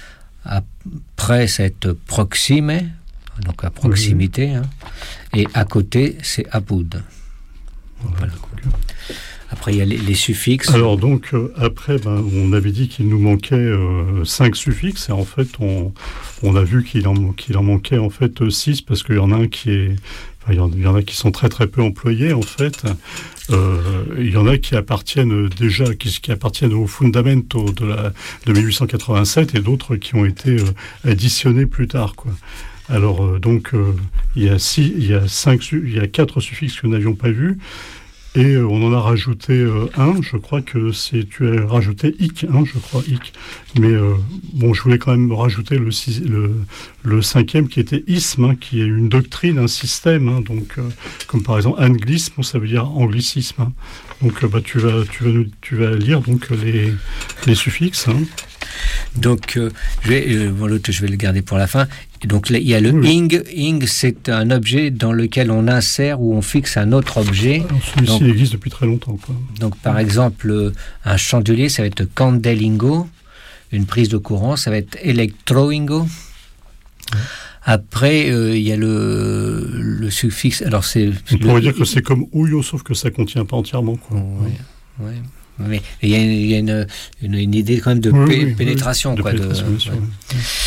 Après, ça va être proxime, donc à proximité, oui. hein. Et à côté, c'est apud. Voilà. Après, il y a les, les suffixes. Alors donc, euh, après, ben, on avait dit qu'il nous manquait euh, cinq suffixes, et en fait, on, on a vu qu'il en, qu'il en manquait en fait six, parce qu'il y en a un qui est... Enfin, il y en, il y en a qui sont très très peu employés en fait. Euh, il y en a qui appartiennent déjà, qui, qui appartiennent au fundamento de, la, de mille huit cent quatre-vingt-sept, et d'autres qui ont été euh, additionnés plus tard, quoi. Alors euh, donc euh, il y a six, il y a cinq, il y a quatre suffixes que nous n'avions pas vus. Et euh, on en a rajouté euh, un, je crois que c'est, tu as rajouté hic, hein, je crois, hic. Mais euh, bon, je voulais quand même rajouter le, le, le cinquième qui était isme, hein, qui est une doctrine, un système, hein, donc, euh, comme par exemple anglisme, ça veut dire anglicisme. Hein. Donc euh, bah, tu, vas, tu, vas nous, tu vas lire donc, les, les suffixes. Hein. Donc, euh, je, vais, euh, bon, l'autre, je vais le garder pour la fin. Donc, là, il y a le oui. ing. Ing, c'est un objet dans lequel on insère ou on fixe un autre objet. Alors, celui-ci donc, existe depuis très longtemps, quoi. Donc, par exemple, un chandelier, ça va être candelingo. Une prise de courant, ça va être electroingo. Ouais. Après, euh, il y a le, le suffixe. Alors, c'est. On pourrait dire que c'est comme ouyo, sauf que ça ne contient pas entièrement, quoi. Oui, oui. Ouais. Mais il y a, il y a une, une, une idée quand même de oui, pé- oui, pénétration, oui, quoi. De pénétration, de, bien sûr, ouais. oui.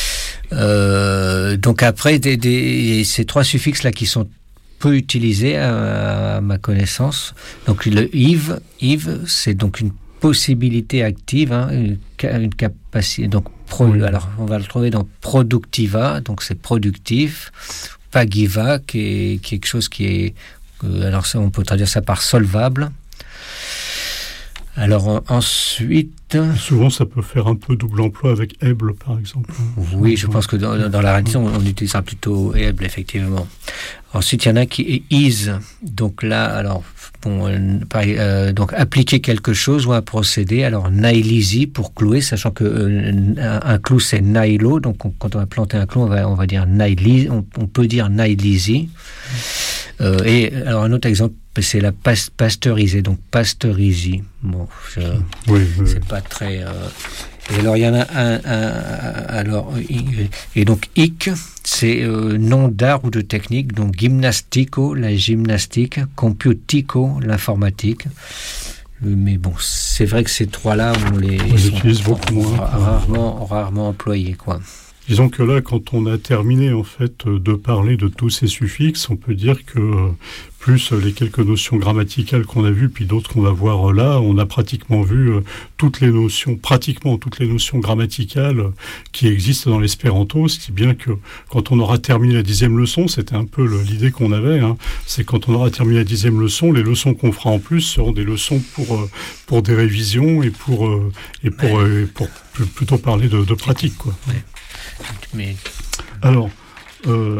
Euh, donc après, des, des, ces trois suffixes-là qui sont peu utilisés à, à ma connaissance. Donc le Yves, Yves, c'est donc une possibilité active, hein, une, une capacité. Donc pro, oui. Alors on va le trouver dans productiva, donc c'est productif. Pagiva, qui est quelque chose qui est, euh, alors ça, on peut traduire ça par solvable. Alors en, ensuite... Souvent, ça peut faire un peu double emploi avec able, par exemple. Oui, je pense que dans, dans la rédaction, on, on utilisera plutôt able, effectivement. Ensuite, il y en a qui est is. Donc là, alors, bon, euh, pareil, euh, donc appliquer quelque chose ou un procédé. Alors, nailisi pour clouer, sachant que euh, un, un clou, c'est nailo. Donc, on, quand on va planter un clou, on va, on va dire naili, on, on peut dire nailisi. Euh, et alors, un autre exemple, c'est la pas- pasteuriser, donc pasteurisi. Bon, je, oui, oui, c'est oui. pas très. Euh, et alors il y en a un, un alors et donc hic, c'est euh, nom d'art ou de technique, donc gymnastico, la gymnastique, computico, l'informatique. Mais bon, c'est vrai que ces trois-là, on les, on les utilise beaucoup moins, rarement, rarement employés, quoi. Disons que là, quand on a terminé en fait de parler de tous ces suffixes, on peut dire que plus les quelques notions grammaticales qu'on a vues, puis d'autres qu'on va voir là, on a pratiquement vu toutes les notions, pratiquement toutes les notions grammaticales qui existent dans l'espéranto, ce qui bien que quand on aura terminé la dixième leçon, c'était un peu le, l'idée qu'on avait, hein, c'est quand on aura terminé la dixième leçon, les leçons qu'on fera en plus seront des leçons pour pour des révisions et pour et pour, ouais. et pour, pour plutôt parler de, de pratique, quoi. Ouais. Mais... Alors, euh,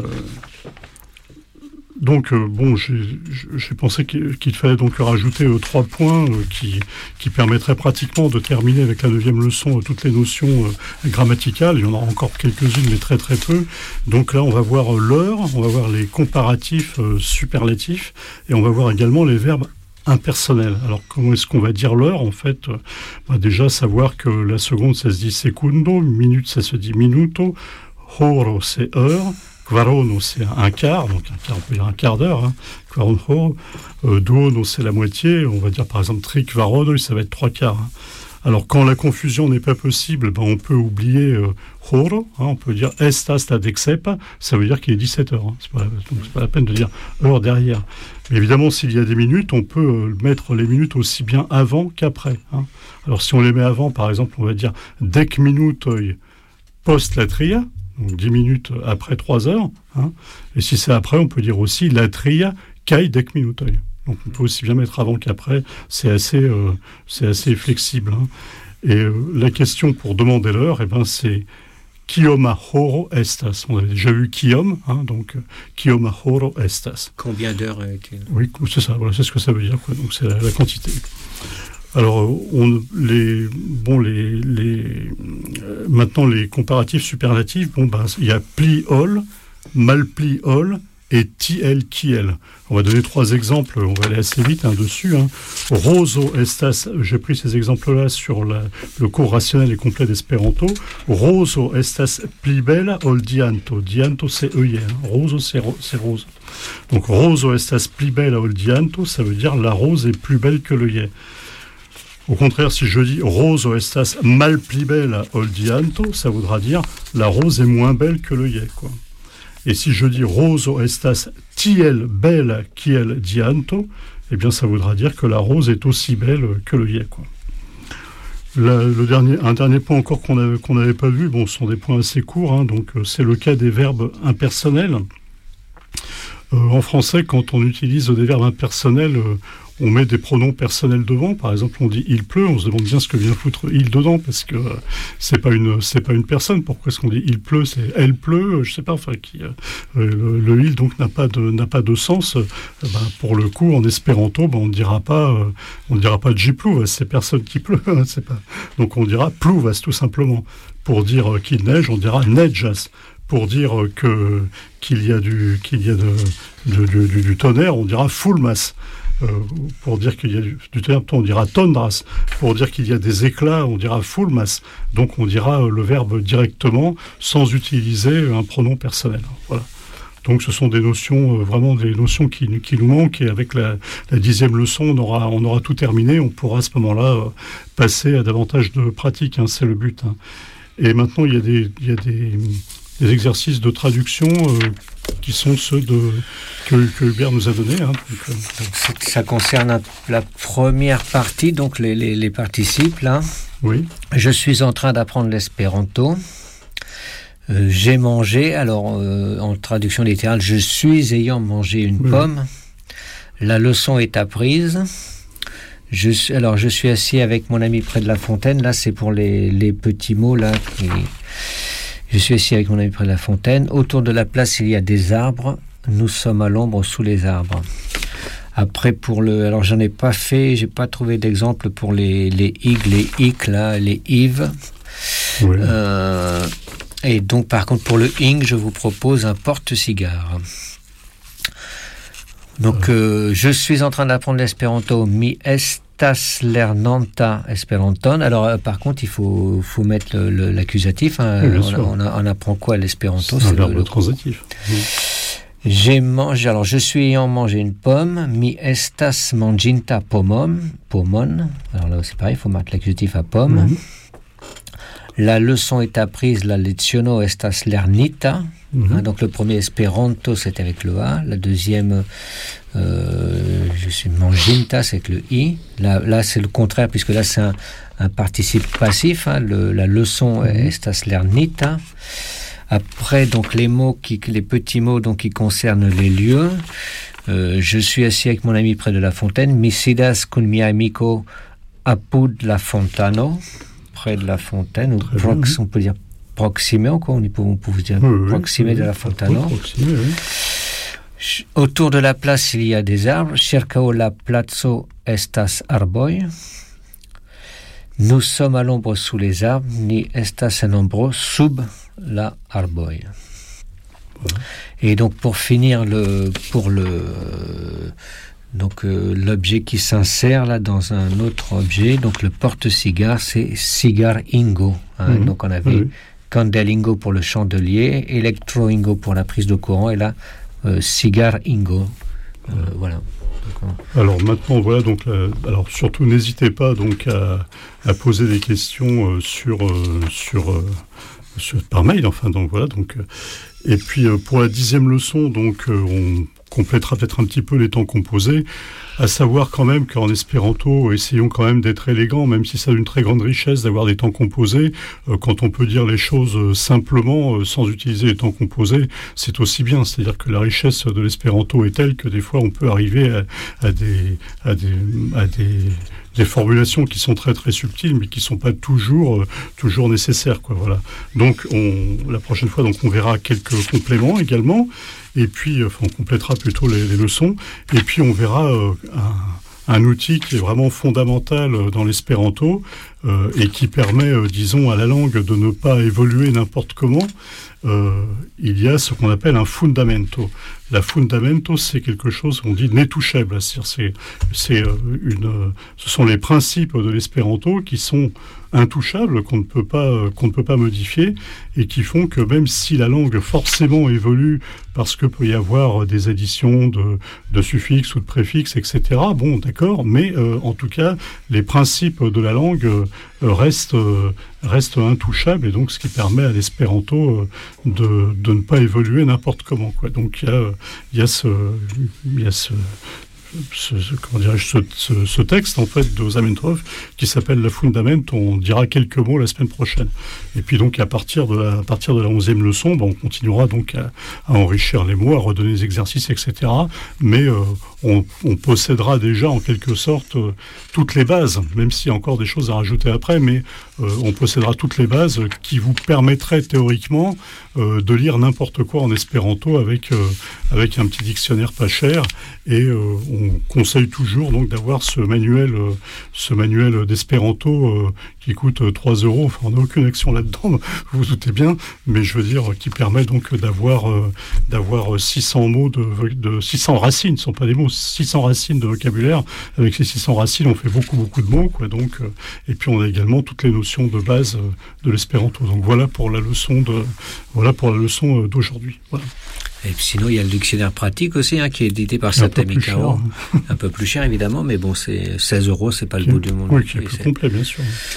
donc euh, bon, j'ai, j'ai pensé qu'il, qu'il fallait donc rajouter euh, trois points euh, qui, qui permettraient pratiquement de terminer avec la neuvième leçon euh, toutes les notions euh, grammaticales. Il y en aura encore quelques-unes, mais très très peu. Donc là, on va voir euh, l'heure, on va voir les comparatifs euh, superlatifs, et on va voir également les verbes impersonnel. Alors, comment est-ce qu'on va dire l'heure, en fait? Bah, déjà, savoir que la seconde, ça se dit secundo, minute, ça se dit minuto, horo, c'est heure, quarono, c'est un quart, donc un quart, on peut dire un quart d'heure, hein, quaron horo, euh, duono, c'est la moitié, on va dire par exemple tri quarono, ça va être trois quarts. Hein. Alors, quand la confusion n'est pas possible, ben, on peut oublier euh, horo, hein, on peut dire estas la dexepa, ça veut dire qu'il est dix-sept heures. Hein. C'est pas, donc c'est pas la peine de dire heure derrière. Mais évidemment, s'il y a des minutes, on peut euh, mettre les minutes aussi bien avant qu'après. Hein. Alors, si on les met avant, par exemple, on va dire dec minutoi post latria, donc dix minutes après trois heures. Hein. Et si c'est après, on peut dire aussi latria kai dec minutoi. Donc on peut aussi bien mettre avant qu'après, c'est assez, euh, c'est assez flexible. Hein. Et euh, la question pour demander l'heure, eh ben, c'est Kioma horo estas. On avait déjà vu kiom, hein, donc Kioma horo estas. Combien d'heures est-il ? Oui, c'est ça, voilà, c'est ce que ça veut dire, quoi. Donc c'est la, la quantité. Alors, on, les, bon, les, les, euh, maintenant les comparatifs superlatifs, bon, ben, il y a pli ol, mal pli ol, et tiel kiel. On va donner trois exemples, on va aller assez vite hein, dessus. Hein. Roso estas, j'ai pris ces exemples-là sur la, le cours rationnel et complet d'espéranto. Roso estas pli bella ol dianto. Dianto, c'est œillet. Hein. Roso, c'est, ro- c'est rose. Donc, roso estas pli bella ol dianto, ça veut dire la rose est plus belle que l'œillet. Au contraire, si je dis roso estas mal pli bella ol dianto, ça voudra dire la rose est moins belle que l'œillet, quoi. Et si je dis roso estas tiel bella kiel dianto, eh bien ça voudra dire que la rose est aussi belle que l'œillet, quoi. La, le dernier, un dernier point encore qu'on n'avait qu'on n'avait pas vu, bon, ce sont des points assez courts, hein, donc euh, c'est le cas des verbes impersonnels. Euh, en français, quand on utilise des verbes impersonnels, euh, on met des pronoms personnels devant. Par exemple, on dit « il pleut », on se demande bien ce que vient foutre « il » dedans, parce que euh, c'est pas une c'est pas une personne. Pourquoi est-ce qu'on dit « il pleut », c'est « elle pleut », je sais pas, enfin, qui, euh, le, le « il » donc n'a pas de n'a pas de sens. Euh, ben, pour le coup, en espéranto, ben, on ne dira pas euh, on ne dira pas « j'y pleut », c'est personne qui pleut, hein, c'est pas. Donc on dira « pluvas » tout simplement. Pour dire euh, qu'il neige, on dira « neijas ». Pour dire euh, que qu'il y a du qu'il y a de, de, de, du, du tonnerre, on dira « fulmas ». Euh, pour dire qu'il y a du, du tonnerre, on dira tondras. Pour dire qu'il y a des éclats, on dira fulmas. Donc on dira euh, le verbe directement sans utiliser un pronom personnel. Voilà. Donc ce sont des notions, euh, vraiment des notions qui, qui nous manquent. Et avec la, la dixième leçon, on aura, on aura tout terminé. On pourra à ce moment-là euh, passer à davantage de pratique. Hein, c'est le but. Hein. Et maintenant, il y a des, il y a des des exercices de traduction euh, qui sont ceux de, que, que Hubert nous a donnés. Hein. Donc, euh... donc, ça concerne la première partie, donc les, les, les participes. Là. Oui. Je suis en train d'apprendre l'espéranto. Euh, j'ai mangé, alors euh, en traduction littérale, je suis ayant mangé une oui. pomme. La leçon est apprise. Je suis, alors je suis assis avec mon ami près de la fontaine. Là, c'est pour les, les petits mots là. Qui... Je suis assis avec mon ami près de la fontaine. Autour de la place, il y a des arbres. Nous sommes à l'ombre sous les arbres. Après, pour le, alors j'en ai pas fait, j'ai pas trouvé d'exemple pour les les ig, les ic là, les ives. Oui. Euh, et donc, par contre, pour le ing, je vous propose un porte-cigare. Donc, euh, je suis en train d'apprendre l'espéranto. Mi estas lernanta esperanton. Alors, euh, par contre, il faut, faut mettre le, le, l'accusatif. Hein. Oui, on, on, on apprend quoi l'espéranto? C'est, c'est un verbe transitif. Oui. J'ai mangé, alors je suis ayant mangé une pomme. Mi estas manginta pomon. Pomon. Alors là, c'est pareil, il faut mettre l'accusatif à pomme. Mm-hmm. La leçon est apprise. La leziono estas lernita. Mmh. Hein, donc le premier espéranto c'est avec le A, la deuxième euh, je suis manginta c'est avec le I. Là, là c'est le contraire puisque là c'est un, un participe passif. Hein, le, la leçon mmh. est estas lernita. Après donc les mots qui, les petits mots donc qui concernent les lieux. Euh, je suis assis avec mon ami près de la fontaine. Mi sidas kun mia amico apud la fontano, près de la fontaine ou prox, on peut dire proxime, quoi, on peut, on peut vous dire oui, proxime oui, de la fontano. Proxime, oui. Autour de la place, il y a des arbres. Circao la plazo estas arboi. Nous sommes à l'ombre sous les arbres. Ni estas en ombro sub la arboi. Voilà. Et donc pour finir le pour le donc euh, l'objet qui s'insère là dans un autre objet, donc le porte-cigare, c'est cigar ingo. Hein, mmh. Donc on avait oui. Candelingo pour le chandelier, Electro-ingo pour la prise de courant, et là, euh, Cigar Ingo. Euh, voilà. Alors maintenant, voilà, donc, euh, alors surtout n'hésitez pas donc à, à poser des questions euh, sur, euh, sur, euh, sur, par mail, enfin, donc voilà. Donc, euh, et puis euh, pour la dixième leçon, donc, euh, on complétera peut-être un petit peu les temps composés. À savoir quand même qu'en espéranto, essayons quand même d'être élégants, même si ça a une très grande richesse d'avoir des temps composés. Euh, quand on peut dire les choses euh, simplement, euh, sans utiliser les temps composés, c'est aussi bien. C'est-à-dire que la richesse de l'espéranto est telle que des fois on peut arriver à, à, des, à, des, à des, des formulations qui sont très très subtiles, mais qui ne sont pas toujours, euh, toujours nécessaires, quoi, voilà. Donc on, la prochaine fois, donc, on verra quelques compléments également. Et puis, enfin, on complétera plutôt les, les leçons. Et puis, on verra euh, un, un outil qui est vraiment fondamental dans l'espéranto euh, et qui permet, euh, disons, à la langue de ne pas évoluer n'importe comment. Euh, il y a ce qu'on appelle un fundamento. La fundamento, c'est quelque chose qu'on dit nétouchable. C'est-à-dire, c'est, c'est une, ce sont les principes de l'espéranto qui sont intouchables, qu'on ne peut pas, qu'on ne peut pas modifier, et qui font que même si la langue forcément évolue parce que peut y avoir des additions de, de suffixes ou de préfixes, et cetera. Bon, d'accord, mais euh, en tout cas, les principes de la langue euh, restent, euh, restent intouchables, et donc ce qui permet à l'espéranto euh, de, de ne pas évoluer n'importe comment, quoi. Donc il y a, il y a ce, il y a ce Ce, ce, comment dirais-je, ce, ce, ce texte en fait de Zamenhof qui s'appelle La Fundament. On dira quelques mots la semaine prochaine. Et puis donc à partir de la, à partir de la onzième leçon, ben, on continuera donc à, à enrichir les mots, à redonner des exercices, et cetera. Mais euh, on, on possédera déjà en quelque sorte euh, toutes les bases, même s'il y a encore des choses à rajouter après, mais euh, on possédera toutes les bases qui vous permettraient théoriquement euh, de lire n'importe quoi en espéranto avec, euh, avec un petit dictionnaire pas cher. Et euh, on conseille toujours donc d'avoir ce manuel, euh, ce manuel d'espéranto euh, qui coûte euh, trois euros. Enfin, on n'a aucune action là-dedans, vous vous doutez bien, mais je veux dire, qui permet donc d'avoir, euh, d'avoir six cents mots, de, de six cents racines, ce ne sont pas des mots, six cents racines de vocabulaire. Avec ces six cents racines, on fait beaucoup, beaucoup de mots, quoi. Donc, euh, et puis on a également toutes les notions de base euh, de l'espéranto. Donc voilà pour la leçon, de, voilà pour la leçon euh, d'aujourd'hui. Voilà. Et puis sinon, il y a le dictionnaire pratique aussi, hein, qui est édité par Satamikao. Un peu plus cher, évidemment, mais bon, c'est seize euros, c'est pas le qui, bout du monde. Oui, qui est plus complet, bien sûr.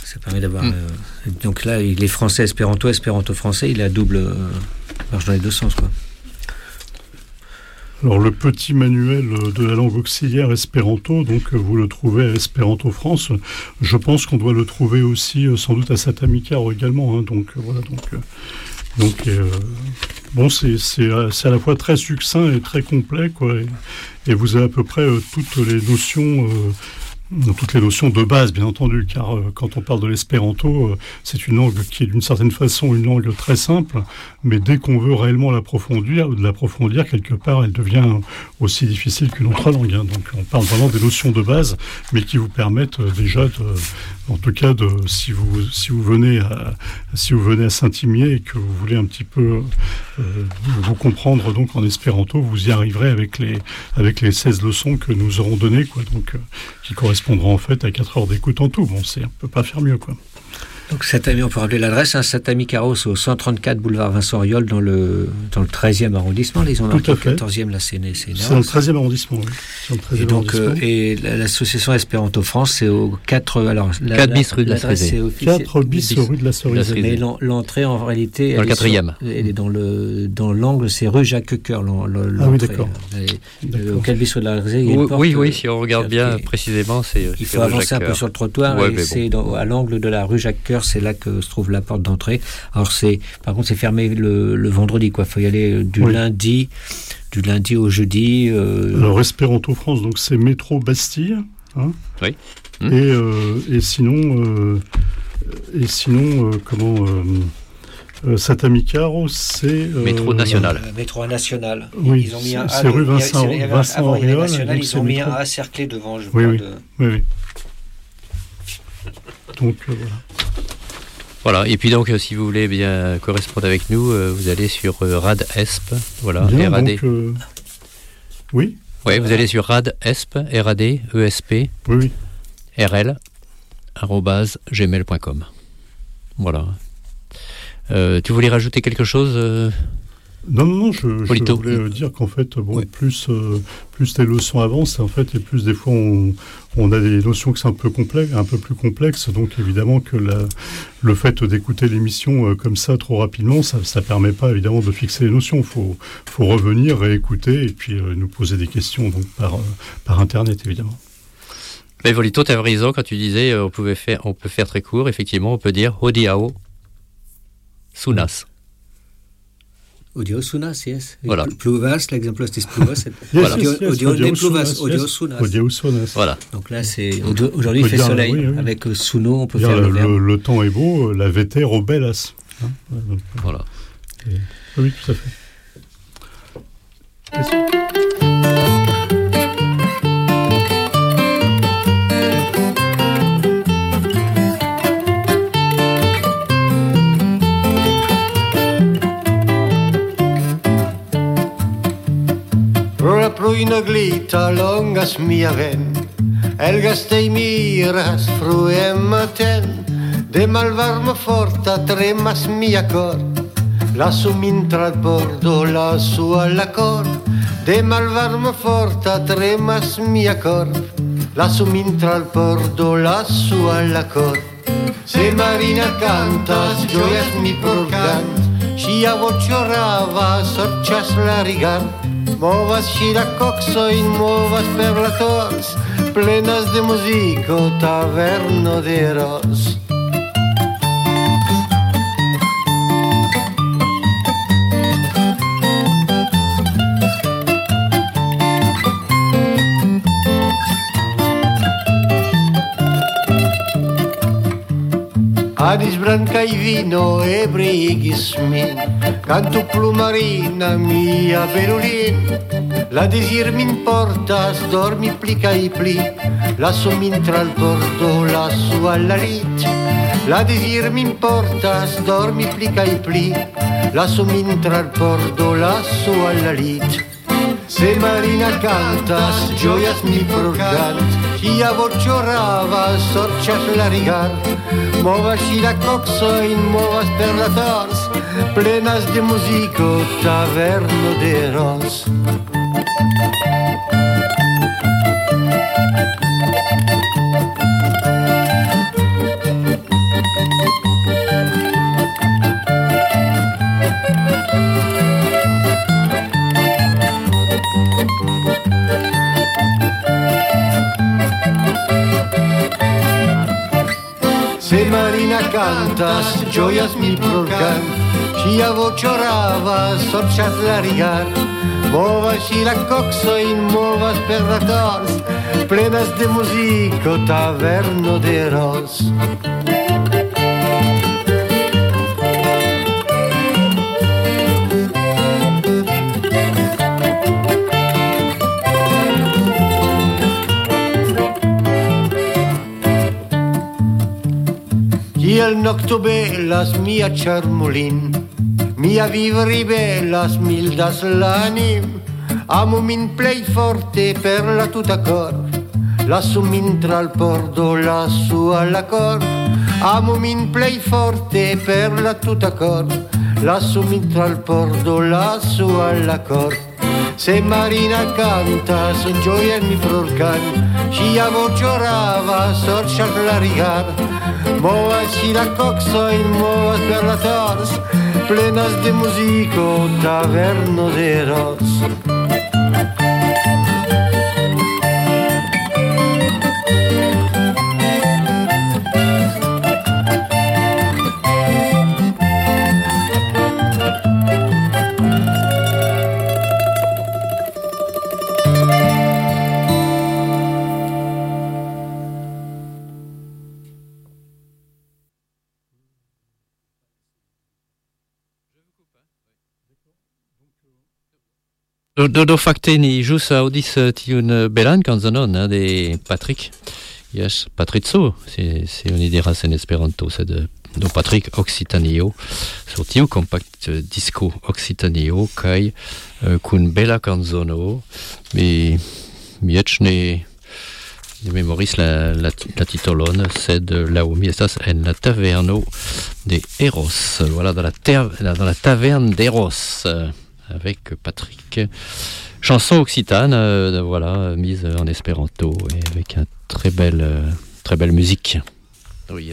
Ça permet d'avoir... Mm. Euh, donc là, il est français espéranto, espéranto français, il a double euh, marche dans les deux sens, quoi. Alors le petit manuel de la langue auxiliaire espéranto, donc vous le trouvez à Espéranto France. Je pense qu'on doit le trouver aussi sans doute à Satamicaro également. Hein, donc voilà. Donc, donc euh, bon, c'est, c'est, c'est à la fois très succinct et très complet, quoi. Et, et vous avez à peu près euh, toutes les notions. Euh, toutes les notions de base, bien entendu, car euh, quand on parle de l'espéranto, euh, c'est une langue qui est d'une certaine façon une langue très simple, mais dès qu'on veut réellement l'approfondir, de l'approfondir quelque part, elle devient aussi difficile qu'une autre langue. Hein. Donc on parle vraiment des notions de base, mais qui vous permettent euh, déjà, de, en tout cas, de, si vous si vous venez à si vous venez à Saint-Imier et que vous voulez un petit peu euh, vous comprendre donc en espéranto, vous y arriverez avec les avec les seize leçons que nous aurons données, quoi. Donc euh, qui correspondent correspondra en fait à quatre heures d'écoute en tout. Bon, c'est, on ne peut pas faire mieux, quoi. Donc, Satami, on peut rappeler l'adresse, hein, Satamicaro, c'est au cent trente-quatre boulevard Vincent Auriol, dans le, dans le treizième arrondissement. Ils ont marqué le quatorzième, là, c'est, c'est, c'est dans le treizième arrondissement, oui. C'est dans le treizième et donc, arrondissement. Euh, et l'association Espéranto France, c'est au quatre, alors, la, quatre bis rue de la Cerisée. quatre bis rue de la Cerisée. Mais l'entrée, en réalité, dans le quatrième. Elle est dans le, dans l'angle, c'est rue Jacques Coeur, l'entrée. Ah oui, d'accord. Au quatre bis rue de la Cerisée, il y a une porte. Oui, oui, si on regarde bien précisément, c'est. Il faut avancer un peu sur le trottoir, et c'est à l'angle de la rue Jacques Coeur, c'est là que se trouve la porte d'entrée. Alors c'est, par contre, c'est fermé le, le vendredi, quoi. Il faut y aller du oui. lundi, du lundi au jeudi. Euh... Alors Espéranto France, donc c'est métro Bastille. Hein, oui. Mmh. Et, euh, et sinon, euh, et sinon, euh, comment euh, euh, Satamicaro, c'est euh, métro national. Euh, métro national. Oui, ils ont mis c'est, un c'est rue Vincent, il y avait, Vincent avant, il y avait Auriol. national, ils ont mis métro. un A cerclé devant, je oui, crois. Oui. De... oui, oui. Donc euh, voilà. Voilà, et puis donc, euh, si vous voulez bien correspondre avec nous, euh, vous allez sur euh, RADESP, voilà, bien, R A D. Donc, euh... Oui. Oui, vous allez sur RADESP, R A D E S P, oui, oui. R L, arobase gmail point com. Voilà. Euh, tu voulais rajouter quelque chose euh... Non, non, non, je, je voulais euh, dire qu'en fait, bon, oui. plus, euh, plus les leçons avancent, en fait, et plus des fois on, on a des notions qui sont un peu complexes, un peu plus complexes. Donc évidemment que la, le fait d'écouter l'émission euh, comme ça trop rapidement, ça, ça permet pas évidemment de fixer les notions. Faut, faut revenir, réécouter et puis euh, nous poser des questions donc par, euh, par internet évidemment. Mais Volito, tu as raison quand tu disais euh, on pouvait faire, on peut faire très court. Effectivement, on peut dire Odiao Sunas. Audio sunas, yes. Voilà. Pluvas, l'exemple est pluvas. Voilà. Audio, yes, audio, audio pluvas, audio sunas. Audio sunas. Voilà. Donc là, c'est aujourd'hui il fait dire, soleil. Oui, oui. Avec suno, on peut dire, faire le, le verbe. Le, le temps est beau, la veter robellas. Hein, donc, voilà. Et, oui, tout à fait. Qu'est-ce... La pruina glita longas mia ven, el gastei miras fruem maten, de malvarma forta tremas mia cor, lasu mintra al bordo, lasu alla cor, de malvarma forta tremas mia cor, lasu mintra al bordo, lasu alla cor. Se Marina cantas, gioias mi porgant, si a vociorava, sorcias la rigant, movas xiracoxoin, movas perlators, plenas de musico, taverno de eros. Adis branca i vino e brigis min, canto plumarina mia berulin, la desir min portas, dormi plica i pli, lasso min tra il bordo, lasso alla lit, la desir min portas, dormi plica i pli, lasso min tra il bordo, lasso alla lit. Se Marina cantas, gioias mi prorgant, chi a vociorava, sorcias la rigar, movas xiracoxoin, movas perlators, plenas de musico, taverno de eros. marina cantas, gioias mi prorgan, cia vociorava, sorciat la rigar, movas i la coxo in movas per la tors, plenas de musico, taverno de ros. Kiel nocto belas mia charmulin, mia vivri belas mildas l'anim, amo min plei forte per la tuta cor, lasso min tra il pordo, lasso alla cor, amo min plei forte per la tuta cor, lasso min tra il pordo, lasso alla cor. Se marina canta, son gioia mi prorcan, cia vociorava, sorciat la rigar, movas i la coxo in movas per la tors, plenas de musico, taverno de ros. Do, do fakte ni jus audis tiun belan kanzonon hein, de Patrick. Yes, Patrizio, c'est c'est oni diras en Esperanto, c'est de do Patrick Occitanio, sur tiu compact disco Occitanio kai uh, kun bela kanzono, mi mi ech ne ne memoris la la, la titolon, c'est de là où mi estas en la taverno de Eros, voilà dans la ter, dans la taverne d'Eros. Avec Patrick, chanson occitane, euh, voilà, mise en espéranto et avec une très belle, euh, très belle musique. Oui.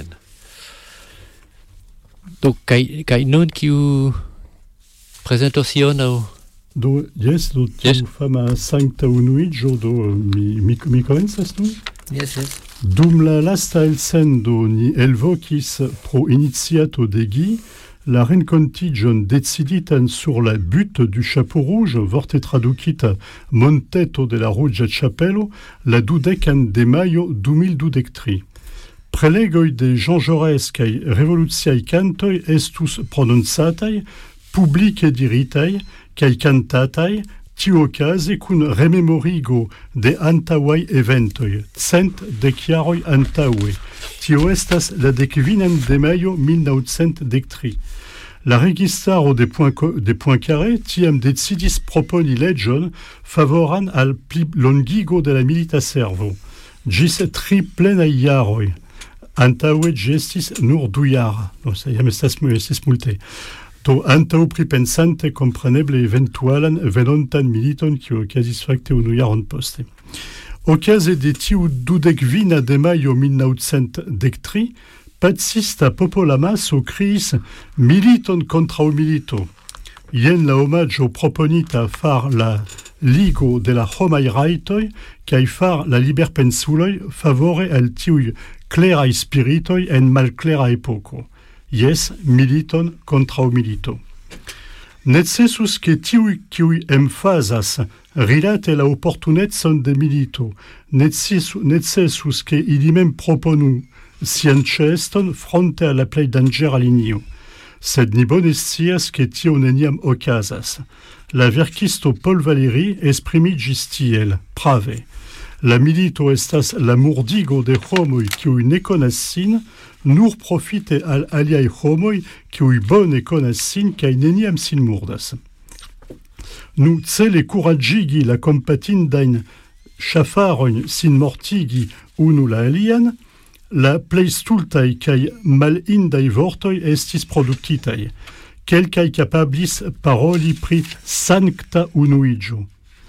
Donc, kai kai non qui vous présente aussi on do yes do yes. fama sancta unuigio do mi mi mi komencas nu? Yes, yes. Dum la lasta elsendo ni elvokis pro initiato de Guy la rencontigion deciditan sur la butte du chapeau rouge, vorte traducita Monteto de la Rugia Chapello, la dudecan de maio du mil dudec tri. Prelegoi de Jean Jaurès kai revolutiai cantoi estus prononciatai, publice diritai, kai cantatai, tiu ocase cun rememorigo de antauai eventoi, cent deciaroi antaue. Tio estas la decvinan de maio mil novcent dec tri. La registaro de points, de points carrés tiam decidis proponi legion favoran al pli longigo de la milita servo. Gis tri plenai jaroi. Antaue gestis nur du jara. No, sa jam estas, estas multe. Do antau pripensante compreneble eventualan venontan militon qui ocasis facte unu jaron poste. Ocase de tiu dudec vina de maio mil novcent dec tri, patsista popolamaso criis militon contra milito. Ien la omaggio proponita far la ligo de la homai raitoi, cae far la liber pensuloi favore al tiui clerai spiritoi en malclera epoco. Yes, militon contra milito. Necessus que tiui kiui emphasas rilate la opportunetson de milito, necessus que ili mem proponu sian ceston fronte a la plei dangera linio. Sed ni bone scias que tio neniam ocasas. La verkisto Paul Valéry esprimigis tiel, prave. La milito estas la murdigo de homoi kiui ne konas sin, nur profite al aliai homoi kiui bone konas sin kai neniam sin murdas. Nu cele couragigi la compatindain chafaroin sin mortigi unu la alian, la plei stultai kai malindai vortoi estis productitai, quelcai capablis paroli pri sancta unuigio.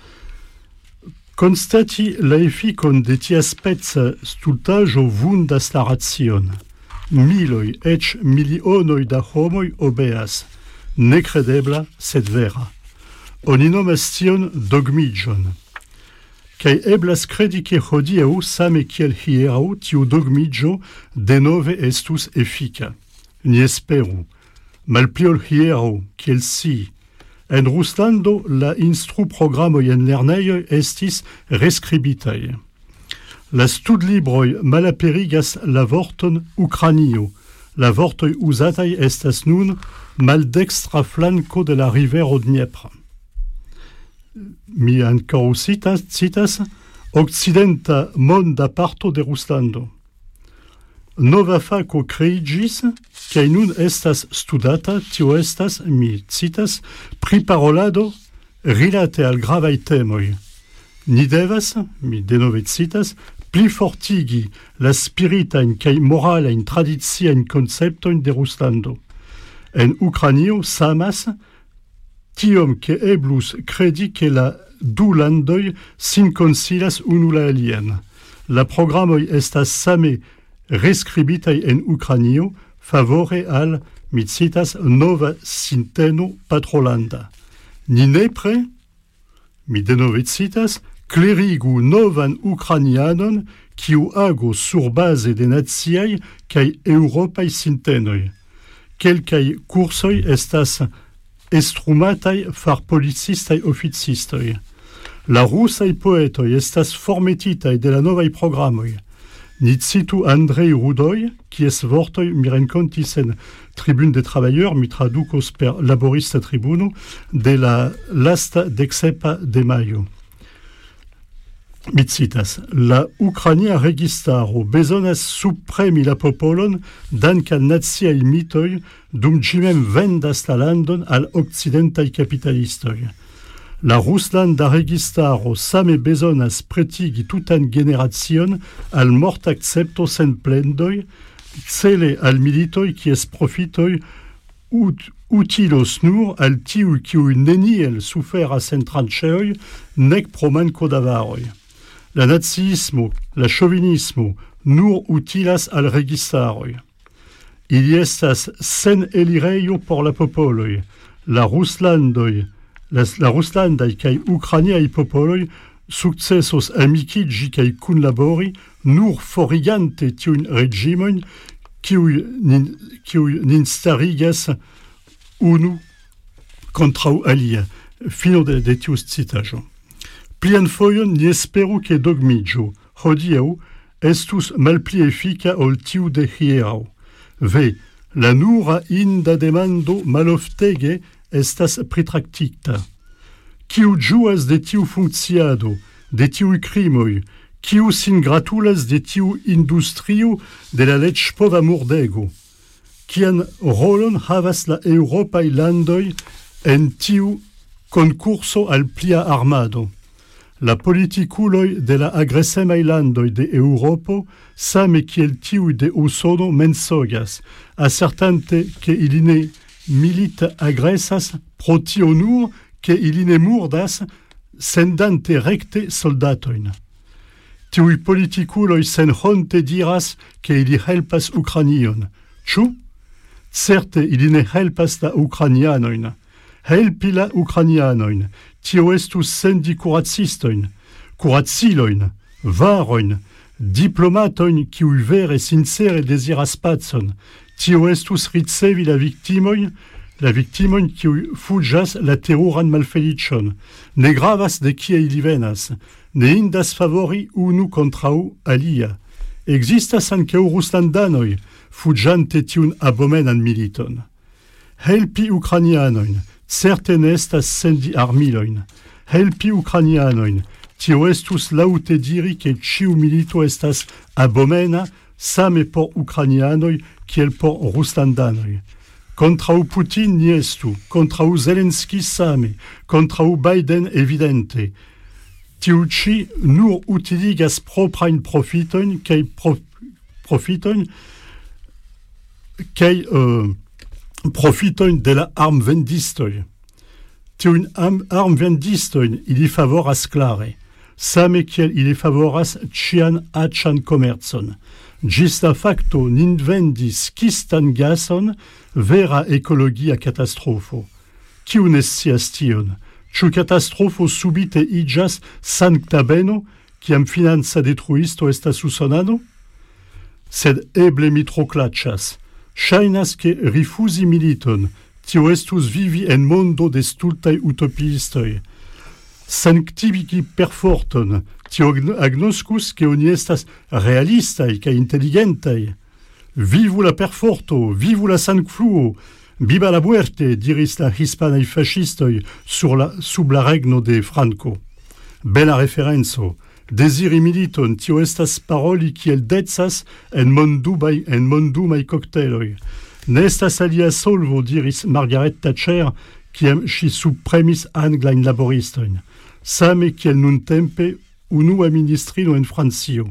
Constati la efficon de tia spezza stultaggio vundas la ration. Miloi ec milionoi da homoi obeas, necredebla sed vera. Oni nomas tion dogmigion. kai eblas credi che hodiaŭ same kiel hieraŭ tiu dogmiĝo denove estus efika. Ni esperu. Malpli ol hieraŭ, kiel si. En Ruslando la instru-programoj en lernejoj estis reskribitaj. La studlibroj malaperigas la vorton Ukranio. La vortoj uzataj estas nun maldekstra flanko de la rivero Dniepr. Mi ankaŭ citas, citas okcidenta monda parto de Ruslando. Nova fako kreiĝis, kaj nun estas studata, tio estas, mi citas, priparolado rilate al gravaj temoj. Ni devas, mi denove citas, pli fortigi la spiritajn kaj moralajn tradiciajn konceptojn de Ruslando. En Ukranio samas tiom ke eblus kredi ke la du landoj sin konsilas unu la alian. La programoj estas same reskribitaj en Ukranio favore al, mi citas, nova sinteno patrolanda. Ni nepre, mi denove citas, klerigu novan Ukranianon kiu agos sur base de naciaj kaj eŭropaj sintenoj. Kelkaj kursoj estas estrumataj far policistaj oficistoj. La rusaj poetoj estas formetitaj de la novaj programoj. Ni citu Andrei Rudoj, kies vortoj mi renkontis en Tribune de Travailleurs, mi tradukos per Laborista Tribuno, de la lasta deksepa de majo. Mi citas, la Ukrainia registaro bezonas subpremi la popolon dank al naciaj mitoj dum ĝi mem vendas la landon al okcidentaj kapitalistoj. La Ruslanda registaro same bezonas pretigi tutan generacion al mortakcepto sen plendoj, cele al militoj kies profitoj ut utilos nur al tiuj kiuj neniel suferas en tranĉeoj nek pro manko d'avaroj. La naziismo, la chauvinismo nur utilas al registaroj. Ili estas sen elirejo por la popoloj. La Ruslandoj, la, la Ruslandaj kaj ukrainiaj popoloj sukcesos amikiĝi kaj kunlabori nur forigante tiujn reĝimojn kiuj nin, kiuj nin starigas unu kontraŭ alia. Fino de, de tiu citaĵo. Plian fojon ni esperu ke dogmiĝo hodiaŭ estus malpli efika ol tiu de hieraŭ. Ve, la nura inda demando maloftege estas pritraktita. Kiu ĝuas de tiu funkciado, de tiuj krimoj, kiu sin gratulas de tiu industrio de la leĝpova murdego? Kian rolon havas la eŭropaj landoj en tiu konkurso al plia armado? La politikuloj de la agresemaj landoj de Eŭropo same kiel tiuj de Usono mensogas, asertante ke ili ne milite agresas pro tio nur ke ili ne murdas, sendante rekte soldatojn. Tiuj politikuloj senhonte diras ke ili helpas Ukrainion. Ĉu? Certe ili ne helpas la Ukrainianojn. Helpi la Ukrainianojn. Tio estus sendi kuracistojn, kuracilojn, varojn, diplomatojn kiuj vere sincere deziras pacon. Tio estus ricevi la viktimojn, la viktimojn kiuj fuĝas la teruran malfeliĉon. Ne gravas de kie ili venas, ne indas favori unu kontraŭ alia. Ekzistas ankaŭ ruslandanoj fuĝante tiun abomenan militon. Helpi Ukrainianojn. Certe ne estas sendi armilojn. Helpi Ukrainianojn. Tio estus laŭte diri ke ĉiu milito estas abomena, same por Ukrainianoj kiel por ruslandanoj. Kontraŭ Putin ni estu, kontraŭ Zelenski same, kontraŭ Biden evidente. Tiu ĉi nur utiligas proprajn profitojn kaj pro, profitojn kaj uh, profitojn de la armvendistoj. Tiujn armvendistojn ili favoras klare, same kiel ili favoras ĉian aĉan komercon. Ĝis la fakto nin vendis skistan gason, vera ekologia katastrofo. Kiu ne scias tion? Ciu catastrofo subite igas sancta beno, ciam finanza detruisto estas usonano? Sed eble mi troclachas. Shainas che rifusi militon, tio estus vivi en mondo de stultai utopiistoi. Sanctivici perforton, tio agnoscus che oni estas realistai ca intelligentai. Vivu la perforto, vivu la sancfluo, viva la muerte, diris la hispanai fascistoi sur la, sub la regno de Franco. Bella referenzo. Desiri militon, tio estas paroli kiel decas en mondumai, en mondumai cocktailoi. Nestas alia solvo, diris Margaret Thatcher, kiam si subpremis anglain laboristoin. Same kiel nun tempe unua ministrino en Francio.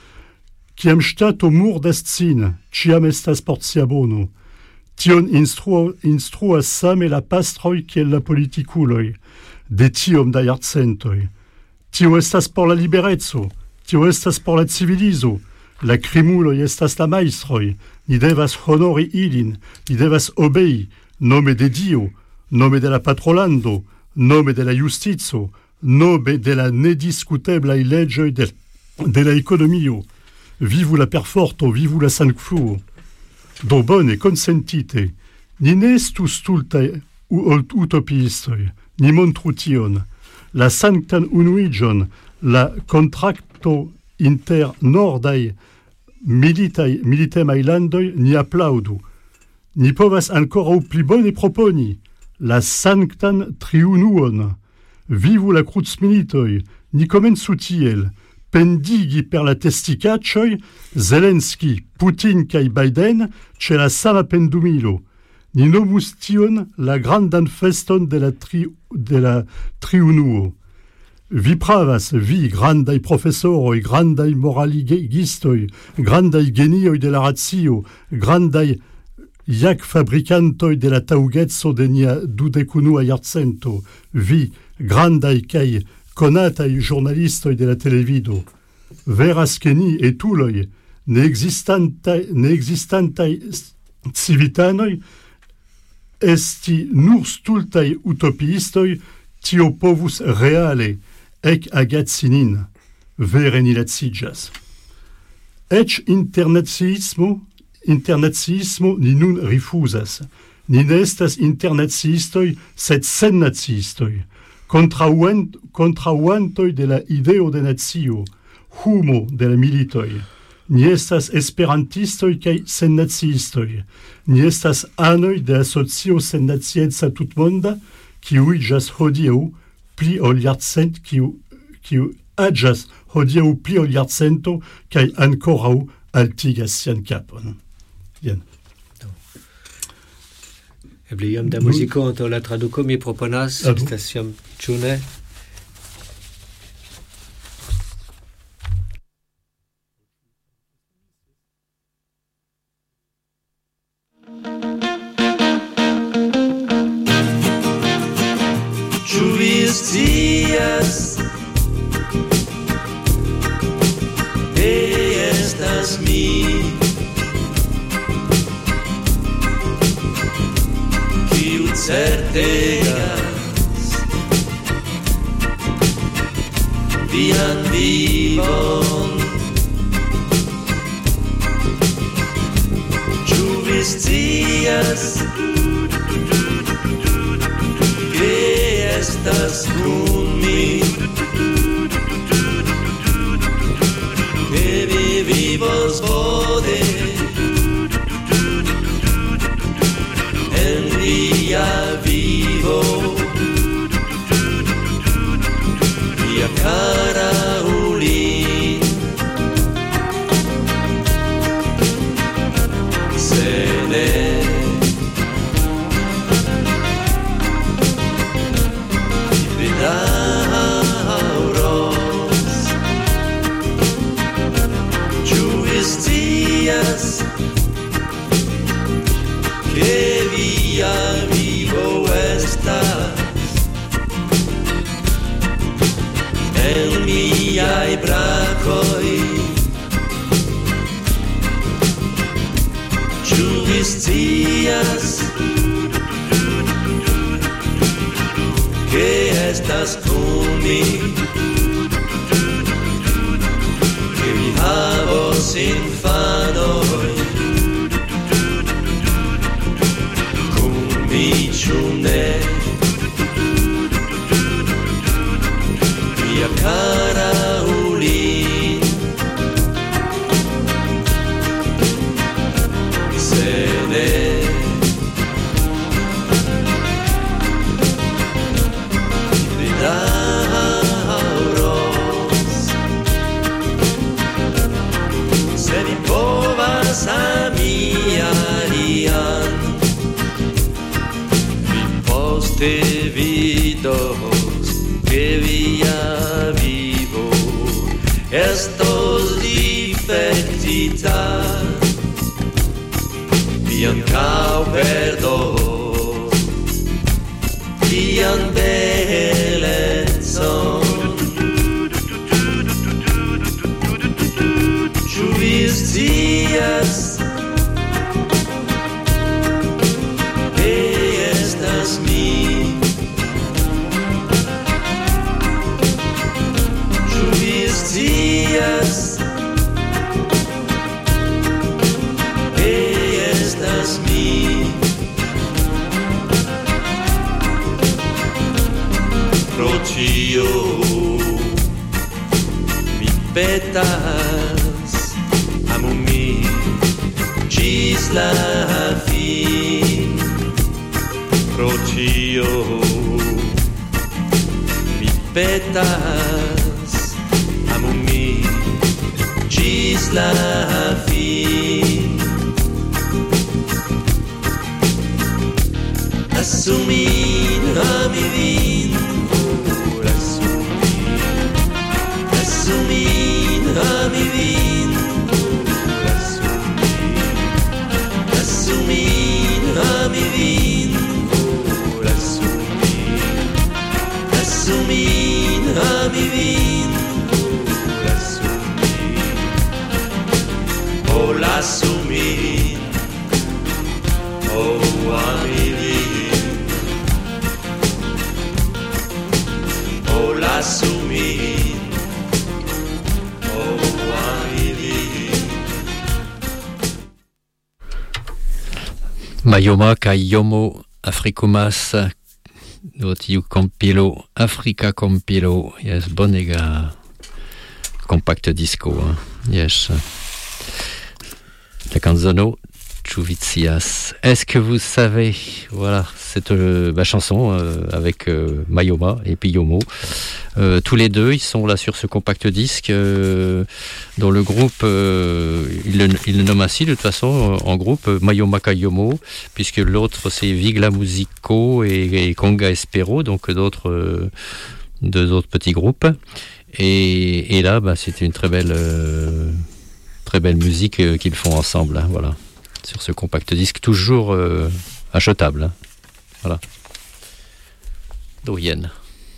Kiam stato mur destin, ciam estas portia bono. Tion instruo, instruas same la pastroi kiel la politiculoi, de tiom da iarcentoi. Tio estas por la liberezzo, tio estas por la civilizo, la crimuloi estas la maestroi, ni devas honori ilin, ni devas obei, nome de Dio, nome de la patrolando, nome de la justizo, nome de la nediscuteblai legioi de, de la economio. Vivu la perforto, vivu la sancfluo. Do bone consentite, ni ne estus stultai utopiistoi, ni montru tion. La sanctan unuigion, la contracto inter nordai militai, militemai landoi ni applaudu. Ni povas ancora pli bone proponi, la sanctan triunuon. Vivu la cruz militoi, ni comenzu tiel, pendigi per la testicaccioi, Zelensky, Putin kai Biden, ce la sama pendumilo. Ni nomus tion la grandan feston de la, tri, de la triunuo. Vi pravas, vi, grandai professoroi, grandai moraligistoi, grandai genioi de la ratio, grandai iac fabricantoi de la taugezzo de nia dudecunua iarcento, vi, grandai kai conatai giornalistoi de la televido, veras che ni etuloi, ne existantai, ne existantai civitanoi, esti nur stultai utopiistoi, tio povus reale ec agatsinin, vere ni latsigas. Ec internaziismo, internaziismo ni nun rifusas, ni nestas internaziistoi, sed sen naziistoi, contrauantoi de la ideo de nazio, humo de la militoi. Ni estas esperantistoi kai sen naziistoi. Ni estas anoi de asocio sen nazienza tutmonda, kiu igas hodiaŭ pli ol jarcent, kiu kiu aĝas hodiaŭ pli ol jarcento kaj ankoraŭ altigas sian kapon. Jen. Eble iom da muziko antaŭ la traduko mi proponas, estas iom ĉu ne? Scias que estas mi kiu certegas vian vivon. Ĉu vi scias que estas kun mi, que vi vivos bone en via vivo, via cara ulin. Se ne dauros, ĉu vi scias ke via vivo estas en miaj brakoj? Ĉu vi scias que estas kun mi, ke vi havos infanoj kun mi, ĉu ne? Mia cara Ulin, se ne se vi povas ami alian, vi poste vidos ke via vivo estos difektita, vi ankaŭ perdos vian belecon. Ĉu vi scias, ke estas mi? Ĉu vi scias, ke estas mi? Pro tio mi petas, amu min ĝis la fin. Pro tio mi petas, amu min ĝis la fin. Lasu min ami vin, lasu min ami vin, lasu min ami vin, lasu min ami vin, lasu min, oh lasu min, oh ami vin, oh lasu min. Mayoma kai yomo afrikumas do tiu compilo Africa compilo, yes, bonega compact disco, hein? Yes. La canzono Chuvicias. Est-ce que vous savez, voilà, cette euh, bah, chanson euh, avec euh, Mayoma et puis Yomo, euh, tous les deux, ils sont là sur ce compact disque euh, dont le groupe, euh, il, le, il le nomme ainsi de toute façon en groupe, Mayoma Kayomo, puisque l'autre c'est Vigla Musico et, et Conga Espero, donc d'autres euh, deux autres petits groupes. Et, et là, bah, c'est une très belle, euh, très belle musique euh, qu'ils font ensemble, hein, voilà. Sur ce compact disque, toujours euh, achetable. Hein. Voilà. Dorian.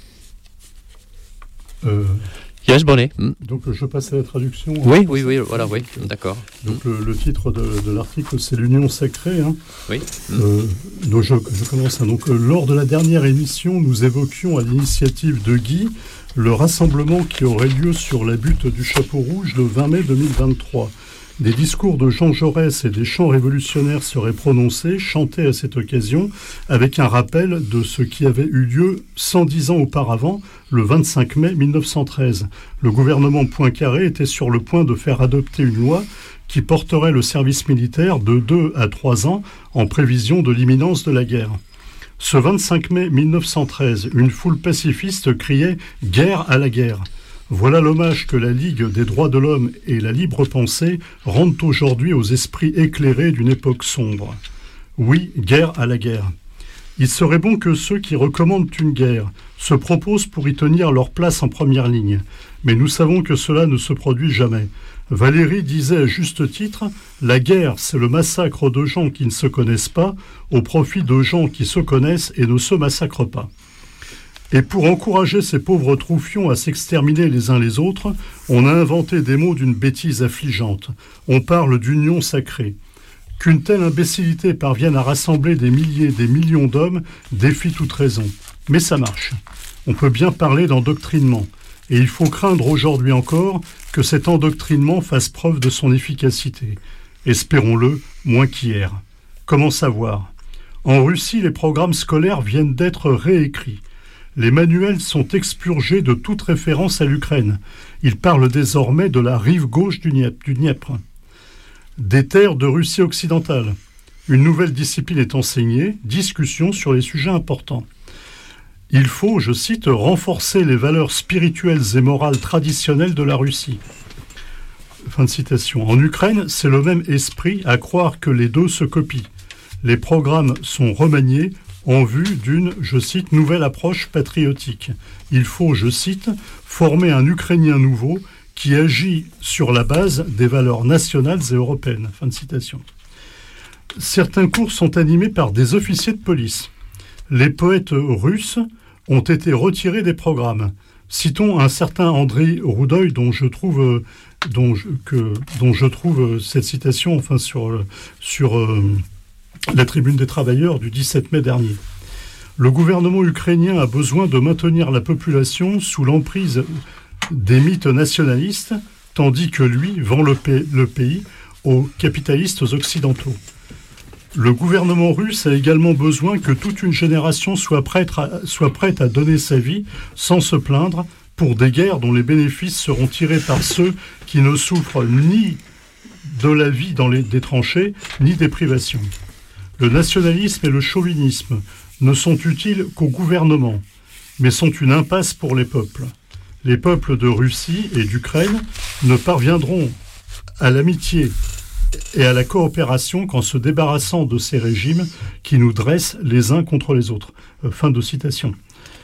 Euh, yes, Bonnet. Mm. Donc je passe à la traduction. Oui, oui, oui, voilà, oui, d'accord. Donc mm. le, le titre de, de l'article, c'est l'Union sacrée. Hein. Oui. Mm. Euh, donc je, je commence. Hein. Donc euh, lors de la dernière émission, nous évoquions à l'initiative de Guy le rassemblement qui aurait lieu sur la butte du Chapeau Rouge le vingt mai deux mille vingt-trois. Des discours de Jean Jaurès et des chants révolutionnaires seraient prononcés, chantés à cette occasion, avec un rappel de ce qui avait eu lieu cent dix ans auparavant, le vingt-cinq mai mille neuf cent treize. Le gouvernement Poincaré était sur le point de faire adopter une loi qui porterait le service militaire de deux à trois ans en prévision de l'imminence de la guerre. Ce vingt-cinq mai mille neuf cent treize, une foule pacifiste criait « Guerre à la guerre ». Voilà l'hommage que la Ligue des droits de l'homme et la libre pensée rendent aujourd'hui aux esprits éclairés d'une époque sombre. Oui, guerre à la guerre. Il serait bon que ceux qui recommandent une guerre se proposent pour y tenir leur place en première ligne. Mais nous savons que cela ne se produit jamais. Valéry disait à juste titre « La guerre, c'est le massacre de gens qui ne se connaissent pas au profit de gens qui se connaissent et ne se massacrent pas. » Et pour encourager ces pauvres troufions à s'exterminer les uns les autres, on a inventé des mots d'une bêtise affligeante. On parle d'union sacrée. Qu'une telle imbécilité parvienne à rassembler des milliers, des millions d'hommes défie toute raison. Mais ça marche. On peut bien parler d'endoctrinement. Et il faut craindre aujourd'hui encore que cet endoctrinement fasse preuve de son efficacité. Espérons-le, moins qu'hier. Comment savoir ? En Russie, les programmes scolaires viennent d'être réécrits. Les manuels sont expurgés de toute référence à l'Ukraine. Ils parlent désormais de la rive gauche du Dniepr. Des terres de Russie occidentale. Une nouvelle discipline est enseignée, discussion sur les sujets importants. Il faut, je cite, renforcer les valeurs spirituelles et morales traditionnelles de la Russie. Fin de citation. En Ukraine, c'est le même esprit, à croire que les deux se copient. Les programmes sont remaniés en vue d'une, je cite, nouvelle approche patriotique. Il faut, je cite, former un Ukrainien nouveau qui agit sur la base des valeurs nationales et européennes. Fin de citation. Certains cours sont animés par des officiers de police. Les poètes russes ont été retirés des programmes. Citons un certain Andrei Roudoï, dont je trouve, euh, dont je, que, dont je trouve cette citation enfin, sur, sur euh, la tribune des travailleurs du dix-sept mai dernier. Le gouvernement ukrainien a besoin de maintenir la population sous l'emprise des mythes nationalistes, tandis que lui vend le, pa- le pays aux capitalistes occidentaux. Le gouvernement russe a également besoin que toute une génération soit prête à, soit prête à donner sa vie sans se plaindre pour des guerres dont les bénéfices seront tirés par ceux qui ne souffrent ni de la vie dans les, des tranchées, ni des privations. Le nationalisme et le chauvinisme ne sont utiles qu'au gouvernement, mais sont une impasse pour les peuples. Les peuples de Russie et d'Ukraine ne parviendront à l'amitié et à la coopération qu'en se débarrassant de ces régimes qui nous dressent les uns contre les autres. Euh, fin de citation.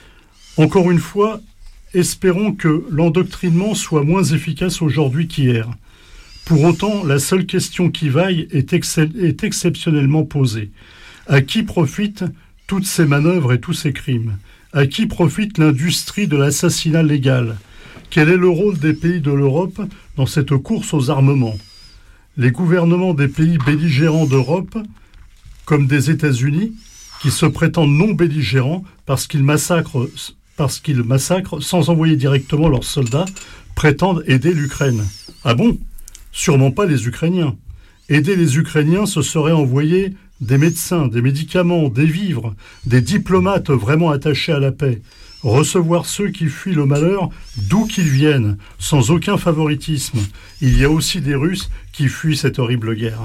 Encore une fois, espérons que l'endoctrinement soit moins efficace aujourd'hui qu'hier. Pour autant, la seule question qui vaille est, excep- est exceptionnellement posée. À qui profitent toutes ces manœuvres et tous ces crimes ? À qui profite l'industrie de l'assassinat légal ? Quel est le rôle des pays de l'Europe dans cette course aux armements ? Les gouvernements des pays belligérants d'Europe, comme des États-Unis, qui se prétendent non belligérants parce qu'ils massacrent, parce qu'ils massacrent sans envoyer directement leurs soldats, prétendent aider l'Ukraine. Ah bon ? Sûrement pas les Ukrainiens. Aider les Ukrainiens, ce serait envoyer des médecins, des médicaments, des vivres, des diplomates vraiment attachés à la paix. Recevoir ceux qui fuient le malheur d'où qu'ils viennent, sans aucun favoritisme. Il y a aussi des Russes qui fuient cette horrible guerre.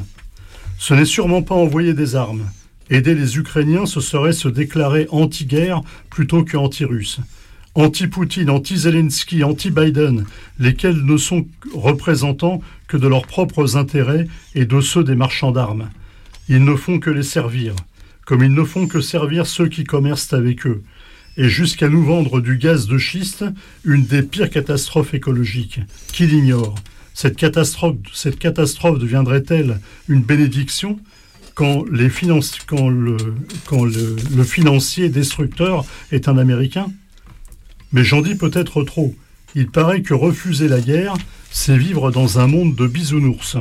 Ce n'est sûrement pas envoyer des armes. Aider les Ukrainiens, ce serait se déclarer anti-guerre plutôt que anti-russe. Anti-Poutine, anti-Zelensky, anti-Biden, lesquels ne sont représentants que de leurs propres intérêts et de ceux des marchands d'armes. Ils ne font que les servir, comme ils ne font que servir ceux qui commercent avec eux. Et jusqu'à nous vendre du gaz de schiste, une des pires catastrophes écologiques. Qui l'ignore ? Cette catastrophe, cette catastrophe deviendrait-elle une bénédiction quand, les financi- quand, le, quand le, le financier destructeur est un Américain ? Mais j'en dis peut-être trop. Il paraît que refuser la guerre, c'est vivre dans un monde de bisounours.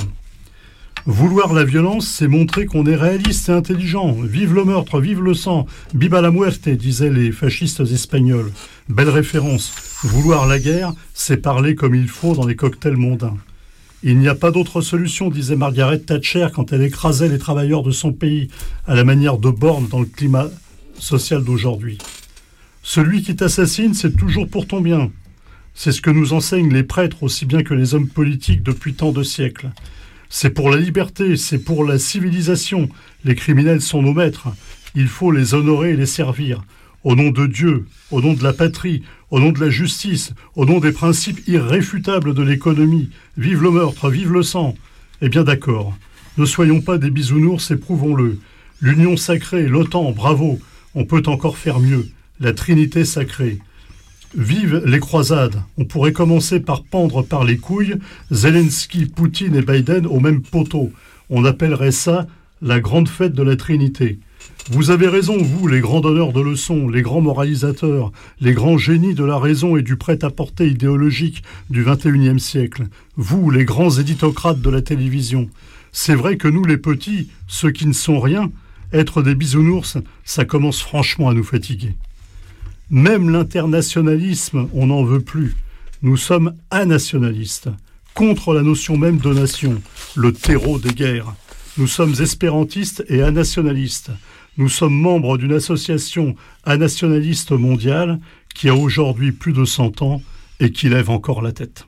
Vouloir la violence, c'est montrer qu'on est réaliste et intelligent. Vive le meurtre, vive le sang, viva la muerte, disaient les fascistes espagnols. Belle référence. Vouloir la guerre, c'est parler comme il faut dans les cocktails mondains. Il n'y a pas d'autre solution, disait Margaret Thatcher quand elle écrasait les travailleurs de son pays, à la manière de Borne dans le climat social d'aujourd'hui. Celui qui t'assassine, c'est toujours pour ton bien. C'est ce que nous enseignent les prêtres aussi bien que les hommes politiques depuis tant de siècles. C'est pour la liberté, c'est pour la civilisation. Les criminels sont nos maîtres. Il faut les honorer et les servir. Au nom de Dieu, au nom de la patrie, au nom de la justice, au nom des principes irréfutables de l'économie. Vive le meurtre, vive le sang. Eh bien d'accord. Ne soyons pas des bisounours, éprouvons-le. L'union sacrée, l'OTAN, bravo. On peut encore faire mieux. La Trinité sacrée. Vive les croisades. On pourrait commencer par pendre par les couilles Zelensky, Poutine et Biden au même poteau. On appellerait ça la grande fête de la Trinité. Vous avez raison, vous, les grands donneurs de leçons, les grands moralisateurs, les grands génies de la raison et du prêt-à-porter idéologique du vingt et unième siècle. Vous, les grands éditocrates de la télévision. C'est vrai que nous, les petits, ceux qui ne sont rien, être des bisounours, ça commence franchement à nous fatiguer. Même l'internationalisme, on n'en veut plus. Nous sommes anationalistes, contre la notion même de nation, le terreau des guerres. Nous sommes espérantistes et anationalistes. Nous sommes membres d'une association anationaliste mondiale qui a aujourd'hui plus de cent ans et qui lève encore la tête.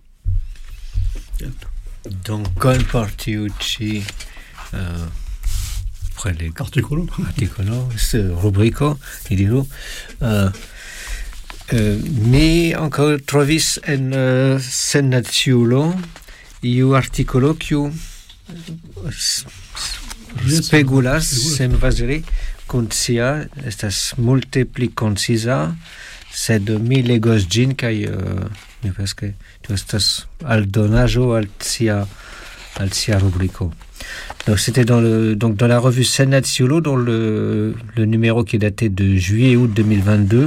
Donc, compartiuci uh, prele articolo, articolo, rubrico, ti dirò. Uh, uh, mi anche trovis en uh, sennaciulo iu articolo kiu spegulas senvasri kun sia estas multe pli konciza, sed mi legos ĝin kaj uh, mi penso que tu estas aldonaĵo al sia al sia rubrico. Donc c'était dans le donc dans la revue Sennaciulo, dans le le numéro qui est daté de juillet-août deux mille vingt-deux.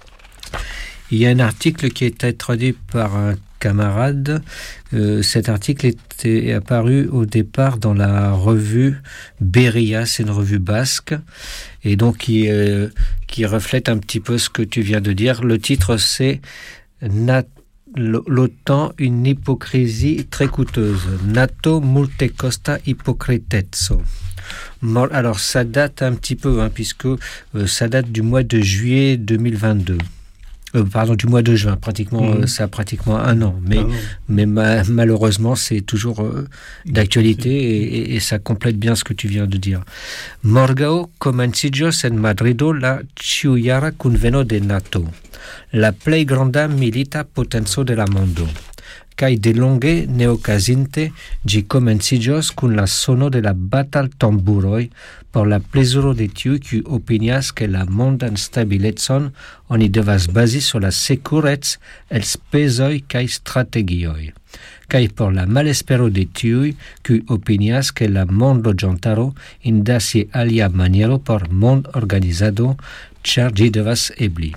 Il y a un article qui a été traduit par un camarade. Euh, cet article était apparu au départ dans la revue Beria, c'est une revue basque, et donc qui, euh, qui reflète un petit peu ce que tu viens de dire. Le titre, c'est Nat- l'OTAN, une hypocrisie très coûteuse. NATO multe costa hypocritezzo. Alors ça date un petit peu, hein, puisque euh, ça date du mois de juillet deux mille vingt-deux. Euh, pardon, du mois de juin, pratiquement, mmh. euh, ça a pratiquement un an. Mais, ah mais ma- malheureusement, c'est toujours euh, d'actualité et, et, et ça complète bien ce que tu viens de dire. Morgao komenciĝos en Madrido la ĉiujara kunveno de NATO, la plej granda milita potenco de la mondo. Kaj delonge neokazinte ĝi komenciĝos kun la sono de la bataltamburoj por la plezuro de tiuj kiuj opinias ke la mondan stabilecon oni devas bazi sur la sekurec, elspezoj kaj strategioj. Kaj por la malespero de tiuj kiuj opinias ke la mondloĝantaro indas je alia maniero por mondorganizado, ĉar ĝi devas ebli.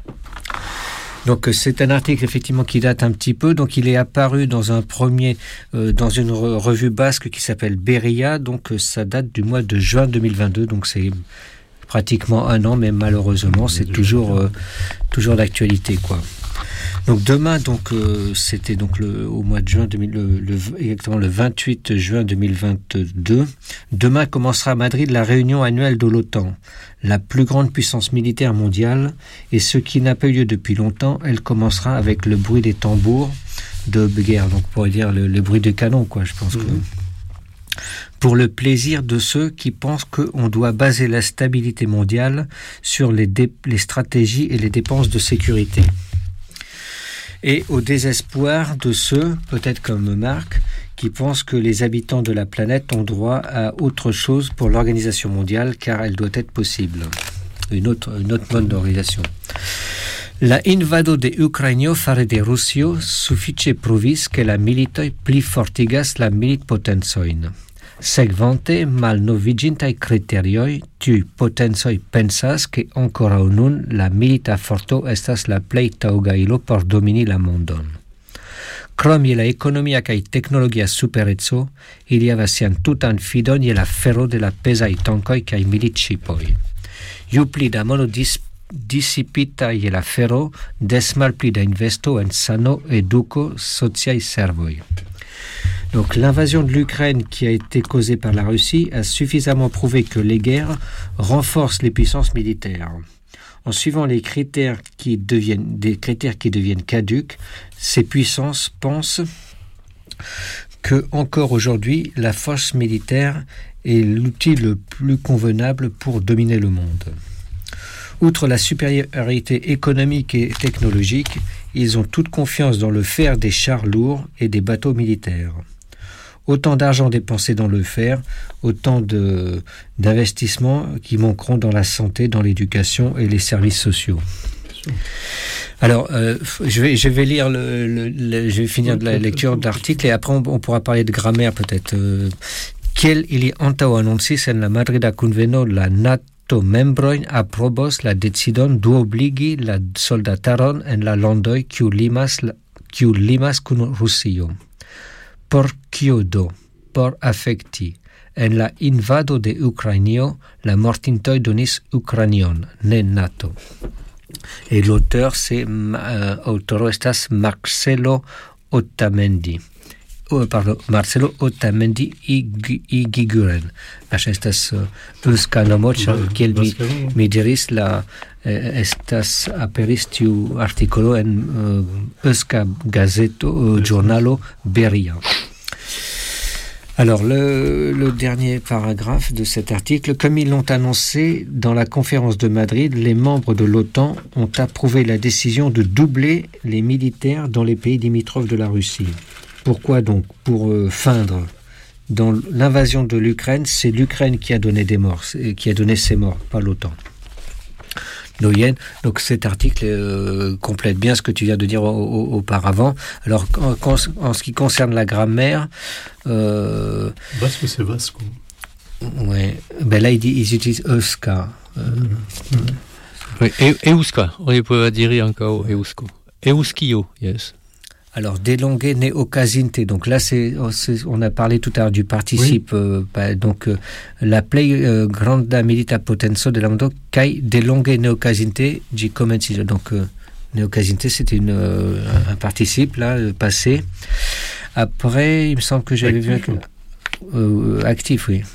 Donc c'est un article effectivement qui date un petit peu. Donc il est apparu dans un premier euh, dans une re- revue basque qui s'appelle Beria. Donc euh, ça date du mois de juin deux mille vingt-deux. Donc c'est pratiquement un an, mais malheureusement c'est toujours euh, toujours d'actualité, quoi. Donc demain, donc euh, c'était donc le au mois de juin deux mille, le, le, exactement le vingt-huit juin deux mille vingt-deux. Demain commencera à Madrid la réunion annuelle de l'OTAN, la plus grande puissance militaire mondiale, et ce qui n'a pas eu lieu depuis longtemps. Elle commencera avec le bruit des tambours de guerre, donc pour dire le, le bruit des canons, quoi. Je pense mmh. que pour le plaisir de ceux qui pensent qu'on doit baser la stabilité mondiale sur les, dé- les stratégies et les dépenses de sécurité. Et au désespoir de ceux, peut-être comme Marc, qui pensent que les habitants de la planète ont droit à autre chose pour l'organisation mondiale, car elle doit être possible. Une autre, une autre mode d'organisation. La invado de Ukrainio fare de Rusio suffice pruvis que la militoj pli fortigas la militpotencojn. Sekvante malnoviĝintaj kriterioj, tiuj potencoj pensas ke ankoraŭ nun la milita forto estas la plej taŭga ilo por domini la mondon. Krom je la ekonomia kaj teknologia supereco, ili havas sian tutan fidon je la fero de la pezaj tankoj kaj militŝipoj. Ju pli da mono dis- disipita je la fero, des malpli da investo en sano, eduko, sociaj servoj. Donc l'invasion de l'Ukraine qui a été causée par la Russie a suffisamment prouvé que les guerres renforcent les puissances militaires. En suivant les critères qui deviennent, des critères qui deviennent caducs, ces puissances pensent que, encore aujourd'hui, la force militaire est l'outil le plus convenable pour dominer le monde. Outre la supériorité économique et technologique, ils ont toute confiance dans le fer des chars lourds et des bateaux militaires. Autant d'argent dépensé dans le fer, autant de, d'investissements qui manqueront dans la santé, dans l'éducation et les services sociaux. Alors, euh, je, vais, je vais lire le, le, le, je vais finir de la lecture de l'article et après on, on pourra parler de grammaire peut-être. Euh, Kiel ili antaŭ annoncis en la Madrida kunveno la NATO membrojn aprobos la decidon duobligi la soldataron en la landoj kiu limas la, kiu limas kun Rusio. Por kio do? Por afekti. En la invado de Ukrainio, la mortintoj donis Ukrainion, ne NATO. Et l'auteur, c'est euh, autoro estas Marcelo Otamendi. Oh, pardon, Marcelo Otamendi Igiguren. Așa estas uh, euska nomo, kiel mi, mi diris, la eh, estas aperis tiu artikolo en uh, euska gazeto, uh, giornalo Beria. Alors, le, le dernier paragraphe de cet article, comme ils l'ont annoncé dans la conférence de Madrid, les membres de l'OTAN ont approuvé la décision de doubler les militaires dans les pays limitrophes de la Russie. Pourquoi donc? Pour euh, feindre. Dans l'invasion de l'Ukraine, c'est l'Ukraine qui a donné des morts, qui a donné ses morts, pas l'OTAN. Doyen. Donc cet article euh, complète bien ce que tu viens de dire au, au, auparavant. Alors en, en, en ce qui concerne la grammaire, euh, Basque c'est vasco. Ouais. Ben là ils, ils utilisent euska. Euh, mm. Oui, e, euska. On peut dire encore eusko. Euskio, yes. Alors, delongue ne ocasinte. Donc là, c'est, c'est, on a parlé tout à l'heure du participe. Oui. Euh, bah, donc, euh, la play euh, granda milita potenso de la mondo kai delongue ne ocasinte di comenci. Donc, euh, ne ocasinte, c'était une, euh, un participe, là, euh, passé. Après, il me semble que j'avais actif, vu... Un, euh, actif, oui.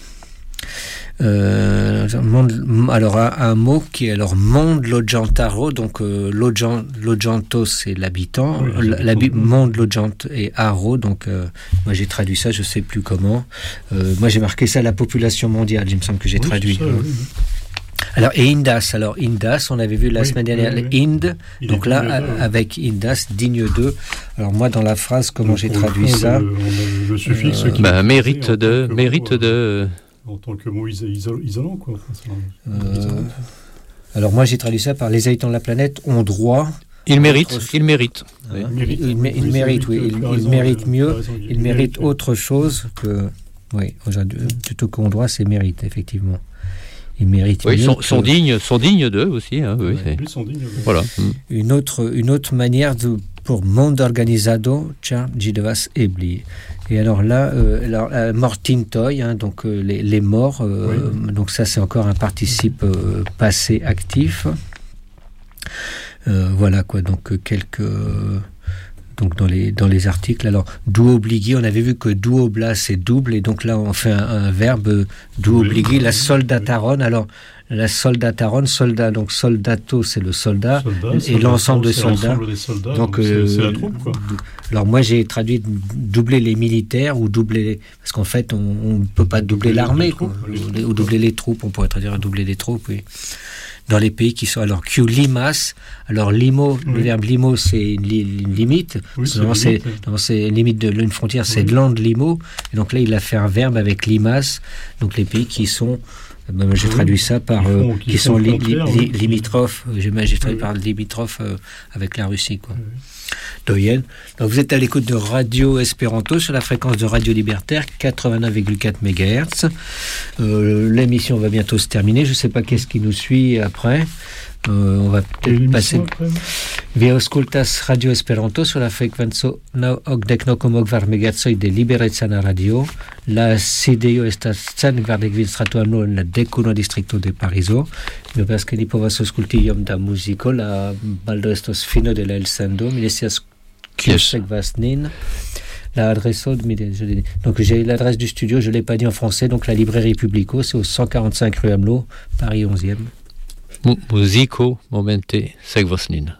Euh, monde, alors un, un mot qui est alors monde loggiantaro, donc euh, loggian, loggianto c'est l'habitant, oui, l'habi, monde loggiant et aro, donc euh, moi j'ai traduit ça, je sais plus comment. Euh, moi j'ai marqué ça la population mondiale, il me semble que j'ai oui, traduit. Ça, oui, oui. Alors et Indas, alors Indas, on avait vu la oui, semaine dernière oui, oui. Ind, il donc là a, avec Indas digne de. Alors moi dans la phrase comment donc, j'ai traduit ça, le, le suffixe euh, bah, mérite de mérite de en tant que mot isol- isolant, quoi. Enfin, euh, alors moi j'ai traduit ça par les habitants de la planète ont droit. Ils méritent, ils méritent. Oui. Ils, ils, ils, ils méritent, oui. Ils, ils méritent mieux, ils méritent autre chose que. Oui, plutôt qu'on droit, c'est mérite, effectivement. Ils méritent oui, mieux. Sont, que... sont dignes, sont dignes d'eux aussi. Hein, oui, ouais, ils sont dignes. Oui. Voilà. Une autre, une autre manière de, pour monde organisado, tiens, j'y devas ebli. Et alors là, euh, alors, euh, mortintoi, hein, donc euh, les, les morts, euh, oui. Donc ça c'est encore un participe euh, passé actif. Euh, voilà quoi, donc euh, quelques... Euh, donc dans les, dans les articles, alors duobligi, on avait vu que duobla c'est double, et donc là on fait un, un verbe duobligi, oui. La soldataron, alors la soldataron, soldat, donc soldato c'est le soldat, soldat et soldato, l'ensemble de soldats. L'ensemble des soldats, donc, donc euh, c'est, c'est la troupe, quoi. Alors moi j'ai traduit doubler les militaires ou doubler, parce qu'en fait on ne peut pas doubler, doubler l'armée, troupes, ou, ou doubler les troupes, on pourrait traduire doubler les troupes, oui. Dans les pays qui sont alors Q limas, alors limo, oui. Le verbe limo c'est une, li, une limite, oui, c'est, limite, c'est, oui. c'est une limite de une frontière, c'est oui. Land limo, et donc là il a fait un verbe avec limas, donc les pays qui sont, ben, j'ai oui. traduit ça par font, euh, qui, qui sont li, li, li, limitrophes, j'ai, j'ai traduit oui. par limitrophes euh, avec la Russie, quoi. Oui. Doyen. Donc vous êtes à l'écoute de Radio Espéranto sur la fréquence de Radio Libertaire quatre-vingt-neuf virgule quatre mégahertz. Euh, l'émission va bientôt se terminer. Je ne sais pas qu'est-ce qui nous suit après. Euh, on va peut-être passer via Auscultas Radio Esperanto sur la fréquence ok no komok var megahertzoj de Liberecana Radio. La sidejo estas cent kvardek kvin strato ano en la dekuno distrikto de Parizo. Mi pensas ke ni povas aŭskulti iom da muziko. La baldaŭ estos fino de la elsendo. Mi ne scias kiu sekvas nin. La adresse de, donc j'ai l'adresse du studio, je ne l'ai pas dit en français, donc la librairie Publico, c'est au cent quarante-cinq rue Amelot, Paris onzième. Muziko momente sekvos nin.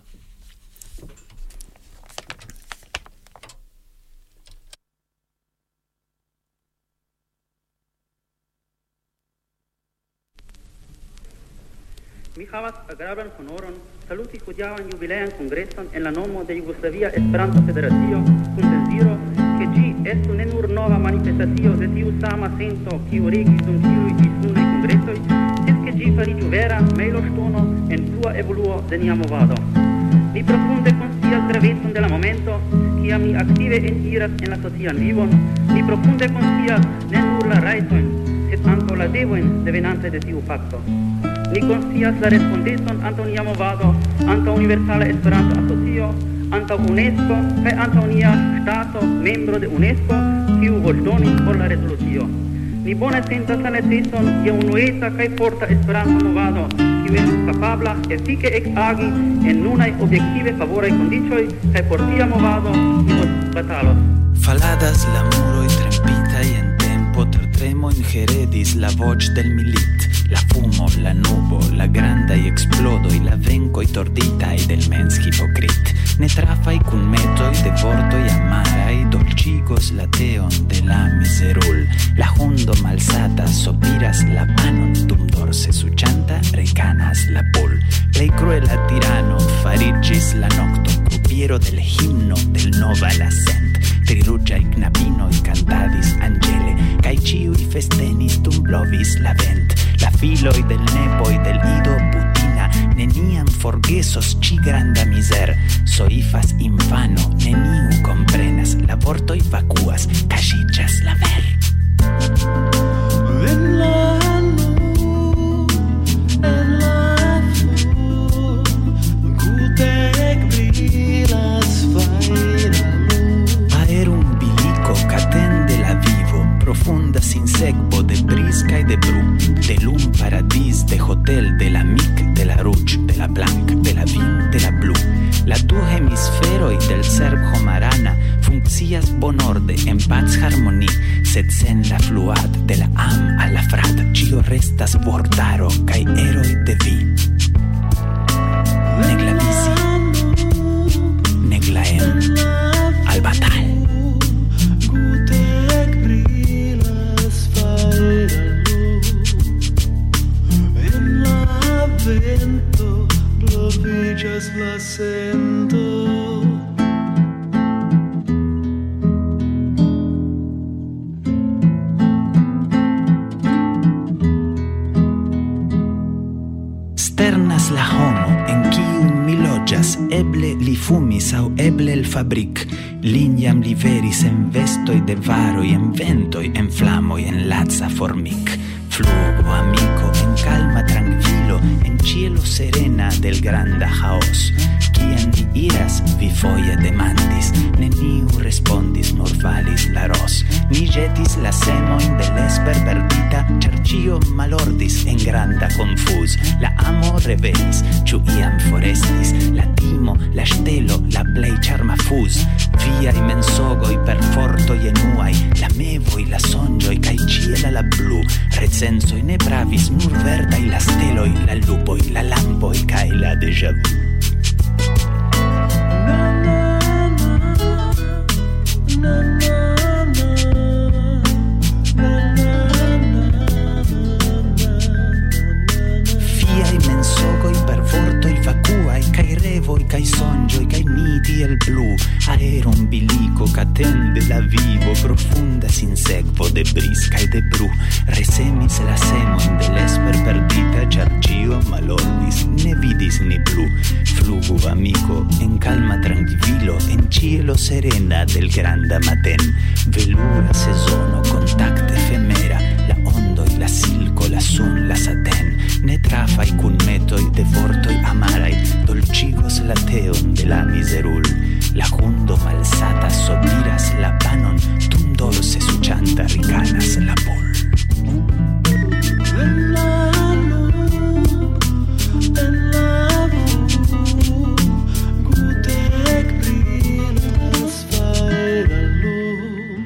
Mi havas agraban honoron saluti hodiaŭan jubilean kongreson en la nomo de Jugoslavia Esperanto Federacio kun deziro ke ĝi estu ne nur nova manifestacio de tiu sama sento kiu regis dum tiuj ĝisnunaj kongresoj, sed ke ĝi fariĝu vera mejloŝtono en plua evoluo de nia movado. Mi profunde konscias gravecon de la momento, kiam ni aktive eniras en la socian vivon, mi profunde konscias ne nur la rajtojn, sed ankaŭ la devojn devenante de tiu fakto. Ni konscias la respondecon antaŭ nia movado, antaŭ Universala Esperanto-Asocio, antaŭ UNESCO kaj antaŭ nia ŝtato, membro de UNESCO, kiu voĉdonis por la rezolucio. Ni bone sentas la neceson je unueca kaj forta Esperanto-movado, diventus capabla effice ex agi en nunai objective favorei condicioi cae portia movado imos batalos. Faladas la muro y trempita y en tempo tertremo ingeredis la voce del milit, la fumo, la nubo, la granda y explodo y la venco y tordita y del mens hipocrit. Ne trafai cun metoi de vorto y amara y dolcigos la teon de la miserul. La hundo malsata sopiras la panon dum dorse suchanta recanas la pol. Plei cruela tirano farigis la nocto crupiero del himno del nova la sent. Trirugia i knabino i cantadis angele, cae ciui festenis dum blovis la vent. La filoi del nepo i del ido putina, neniam forgesos ci granda miser. Soifas infano, neniu comprenas, la vortoi vacuas, casiccias la ver. En la nu, en la fu, cutec brilas faira. Aerum bilico catende la vivo, profunda sin segbo de brisca y de bru, de lum paradis, de hotel, de la mic, de la ruch, de la blanc, de la vin, de la blu. La du hemisferoi del serb homarana funccias bonorde en paz harmoni, sed sen la fluad de la am a la frat, cio restas vortaro cae eroi de vi. Neg la visi, neg la em, al batal. Cutec brilas faira en la vento, blovillas la sento. Sternas la homo en kiu mi loĝas, eble li fumis aŭ eble el fabric. Liniam li veris en vestoi de varoi, en ventoi, en flamoi, en laza formic. Flugo, amico, en calma tranquilo, en cielo serena del granda chaos. Quien li iras, vi foje demandis, neniu respondis, nur falis la ros. Ni jetis la semoin de l'esper perdita, char cio malordis en granda confus. La amo revenis, ciu iam forestis, la timo, la stelo, la plei charma fus. Viai mensogoi per fortoi enuai, la mevoi, la songioi, cae ciela la blu. Recensoi ne bravis, nur verdai la steloi, la lupoi, la lampoi, cae la déjà vu. Fiai mensogoi per vortoi vacuai, cae revoi, cae songioi, cae miti el blu. Aerum bilico catende la vivo, profunda sin segvo de brisca e de bru. Resemis la semoin de l'esper perdita, char cio malordis, ne vidis ni blu. Flugu, amico, en calma tranquillo, en cielo serena del granda maten. Velura sezono, contacte efemera, la ondo y la silco, la sun, la saten. Ne trafai cun metoi de vortoi amarai, dolcigos la teon de la miserul. La hundo malsata sopiras la panon, tum dorse suchanta ricanas la pol. En la nu, en la fu, cutec brilas faira lum.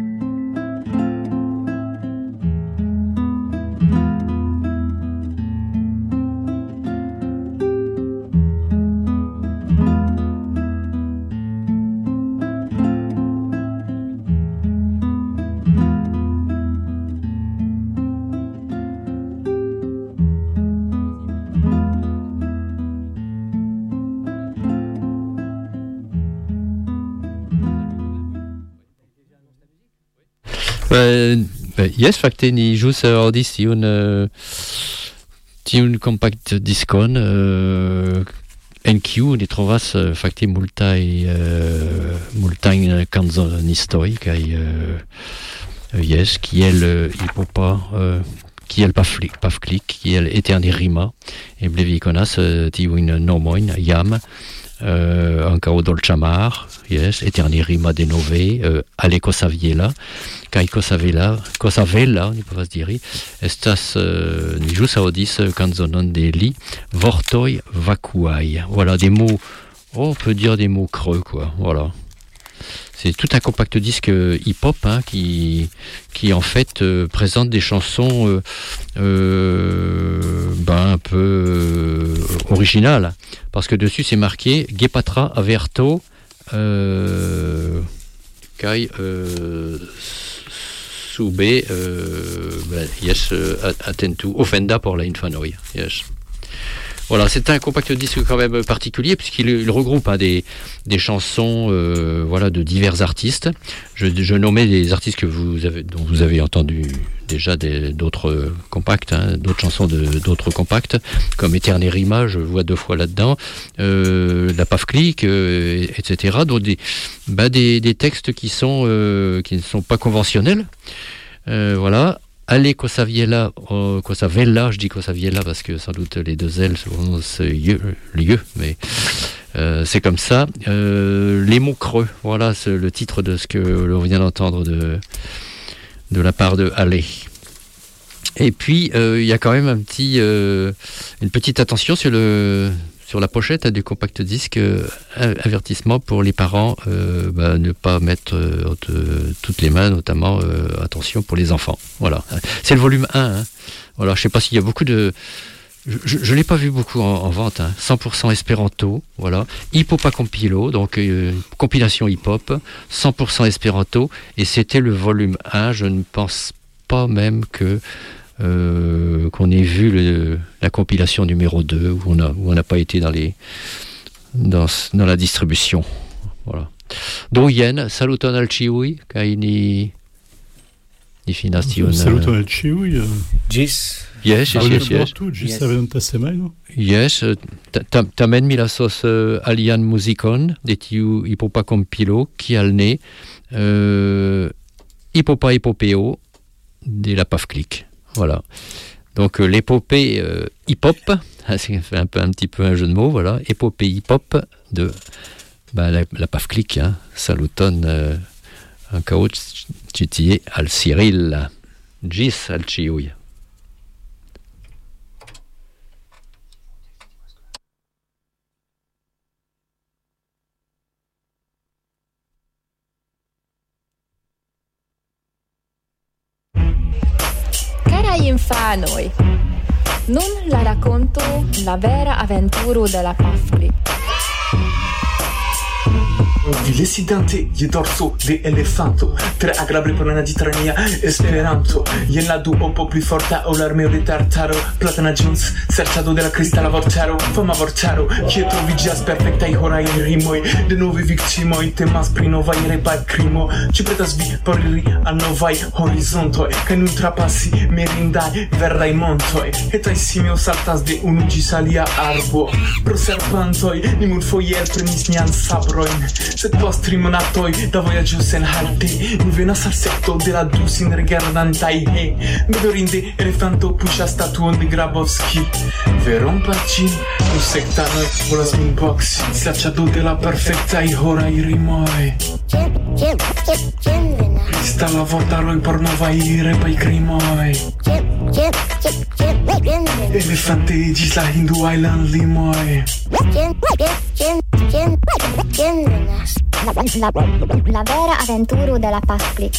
Uh, yes, fakte ni jus audis tiun uh, tiun compact discon uh, en kiu ni trovas uh, fakte multaj uh, multajn kanzonistoj kaj uh, yes, kiel uh, hipopa uh, kiel paflik, pafklik, kiel eterni rima, eble vi konas uh, tiujn nomojn jam. euh, Ancao dolciamar, yes, Eterni rima de nove, euh, Ale cosa viela, Kai cosa vela, cosa vela, ni povas diri, estas, euh, ni jus audis canzonon de li, vortoi vacuai. Voilà, des mots, oh, on peut dire des mots creux, quoi, voilà. C'est tout un compact disque hip-hop hein, qui, qui en fait euh, présente des chansons euh, euh, ben, un peu euh, originales. Parce que dessus c'est marqué Gepatra Averto euh, Kai euh, Sube euh, ben, Yes Attentu Offenda pour la Infanoi. Yes. Voilà, c'est un compact disque quand même particulier puisqu'il il regroupe hein, des, des chansons euh, voilà, de divers artistes. Je, je nommais des artistes que vous avez, dont vous avez entendu déjà des, d'autres compacts, hein, d'autres chansons de, d'autres compacts, comme Eterni rima, je vois deux fois là-dedans, euh, La Pafklik, euh, et cetera. Donc des, bah, des, des textes qui, sont, euh, qui ne sont pas conventionnels. Euh, voilà. Allez, cosa viela, oh, cosa vela, je dis cosa viela parce que sans doute les deux L c'est lieu, lieu mais euh, c'est comme ça. Euh, les mots creux, voilà c'est le titre de ce que l'on vient d'entendre de, de la part de Allez. Et puis il euh, y a quand même un petit, euh, une petite attention sur le. Sur la pochette hein, du compact disque, euh, avertissement pour les parents, euh, bah, ne pas mettre euh, euh, toutes les mains, notamment euh, attention pour les enfants. Voilà, c'est le volume un. Hein. Voilà, je sais pas s'il y a beaucoup de, je, je l'ai pas vu beaucoup en, en vente. Hein. cent pour cent espéranto, voilà. Hip-Hopa Compilo, donc euh, compilation hip-hop, cent pour cent espéranto, et c'était le volume un. Je ne pense pas même que Euh, qu'on ait vu le, la compilation numéro deux où on n'a où on n'a pas été dans les dans, dans la distribution. Voilà. Donc Yen, saluton al ciui, kai ni ni finastion. Saluton al ciui. Gis. Yes, yes, yes, yes. Gis aventa semajno. Yes, tamen mi lasos uh, alian muzikon de tiu Hip-Hopa Compilo ki alne euh, Hip-Hopa Epopeo de la Pafklik. Voilà. Donc euh, l'épopée euh, hip-hop, c'est un, peu, un petit peu un jeu de mots, voilà. Épopée hip-hop de bah, la, la Pafklik, hein. Saluton euh, un caout tutier al Cyril, gis al ciui. Infanoi. Nun la racconto la vera avventuro della Pafklik. Vilesidante je dorso de elefanto, tre agrable plana di trania esperanto, jen la duo po pli forta o l'armeo de Tartaro, Platana Jones, serciado de la cristala vortaro, fama vortaro, kie troviĝas perfektaj horaj rimoj, de nove viktimoj temas pri novaj repaj krimo, ĉu pretas vi por iri al novaj horizontoj, kaj nun trapasi mirindaj verdaj montoj, etaj simio saltas de unu ĝis alia arbo, pro serpantoj ni multfoje elprenis nian sabrojn. Sed post tri monatoj da vojaĝo senhalte ni venas al sekto de la du sinrigardantaj he. Bedorinde elefanto puŝas statuon de Grabowski. Veron per ĝin du sektanoj volas min boksi, serĉado de la perfektaj horaj rimoj. Kristala vortaroj por novaj repaj krimoj. Elefante ĝis la hinduaj landlimoj. La, la vera avventuro della Pafklik.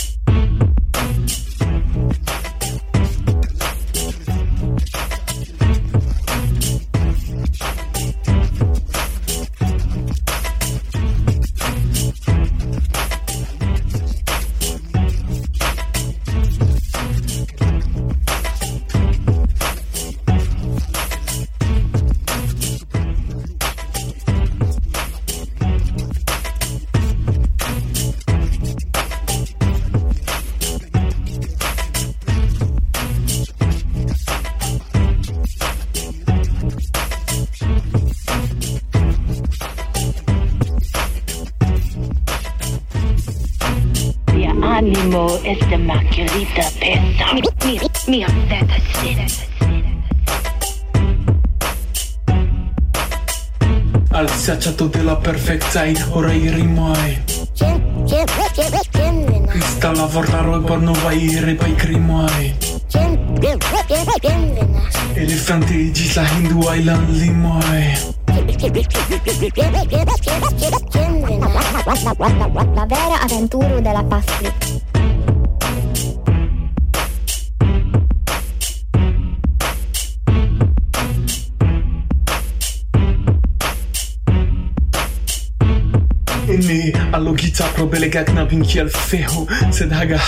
Animo es de Margarita Pesa. Mi, mi al schiacciato della perfezione, ora i rimoi. Sta lavorare e poi non vai a ripai crimoi. Elefanti gisla Hindu Island limoi. La vera avventura della Paflic. Inni allo ghita pro belegak na vinki al fehu, sed haga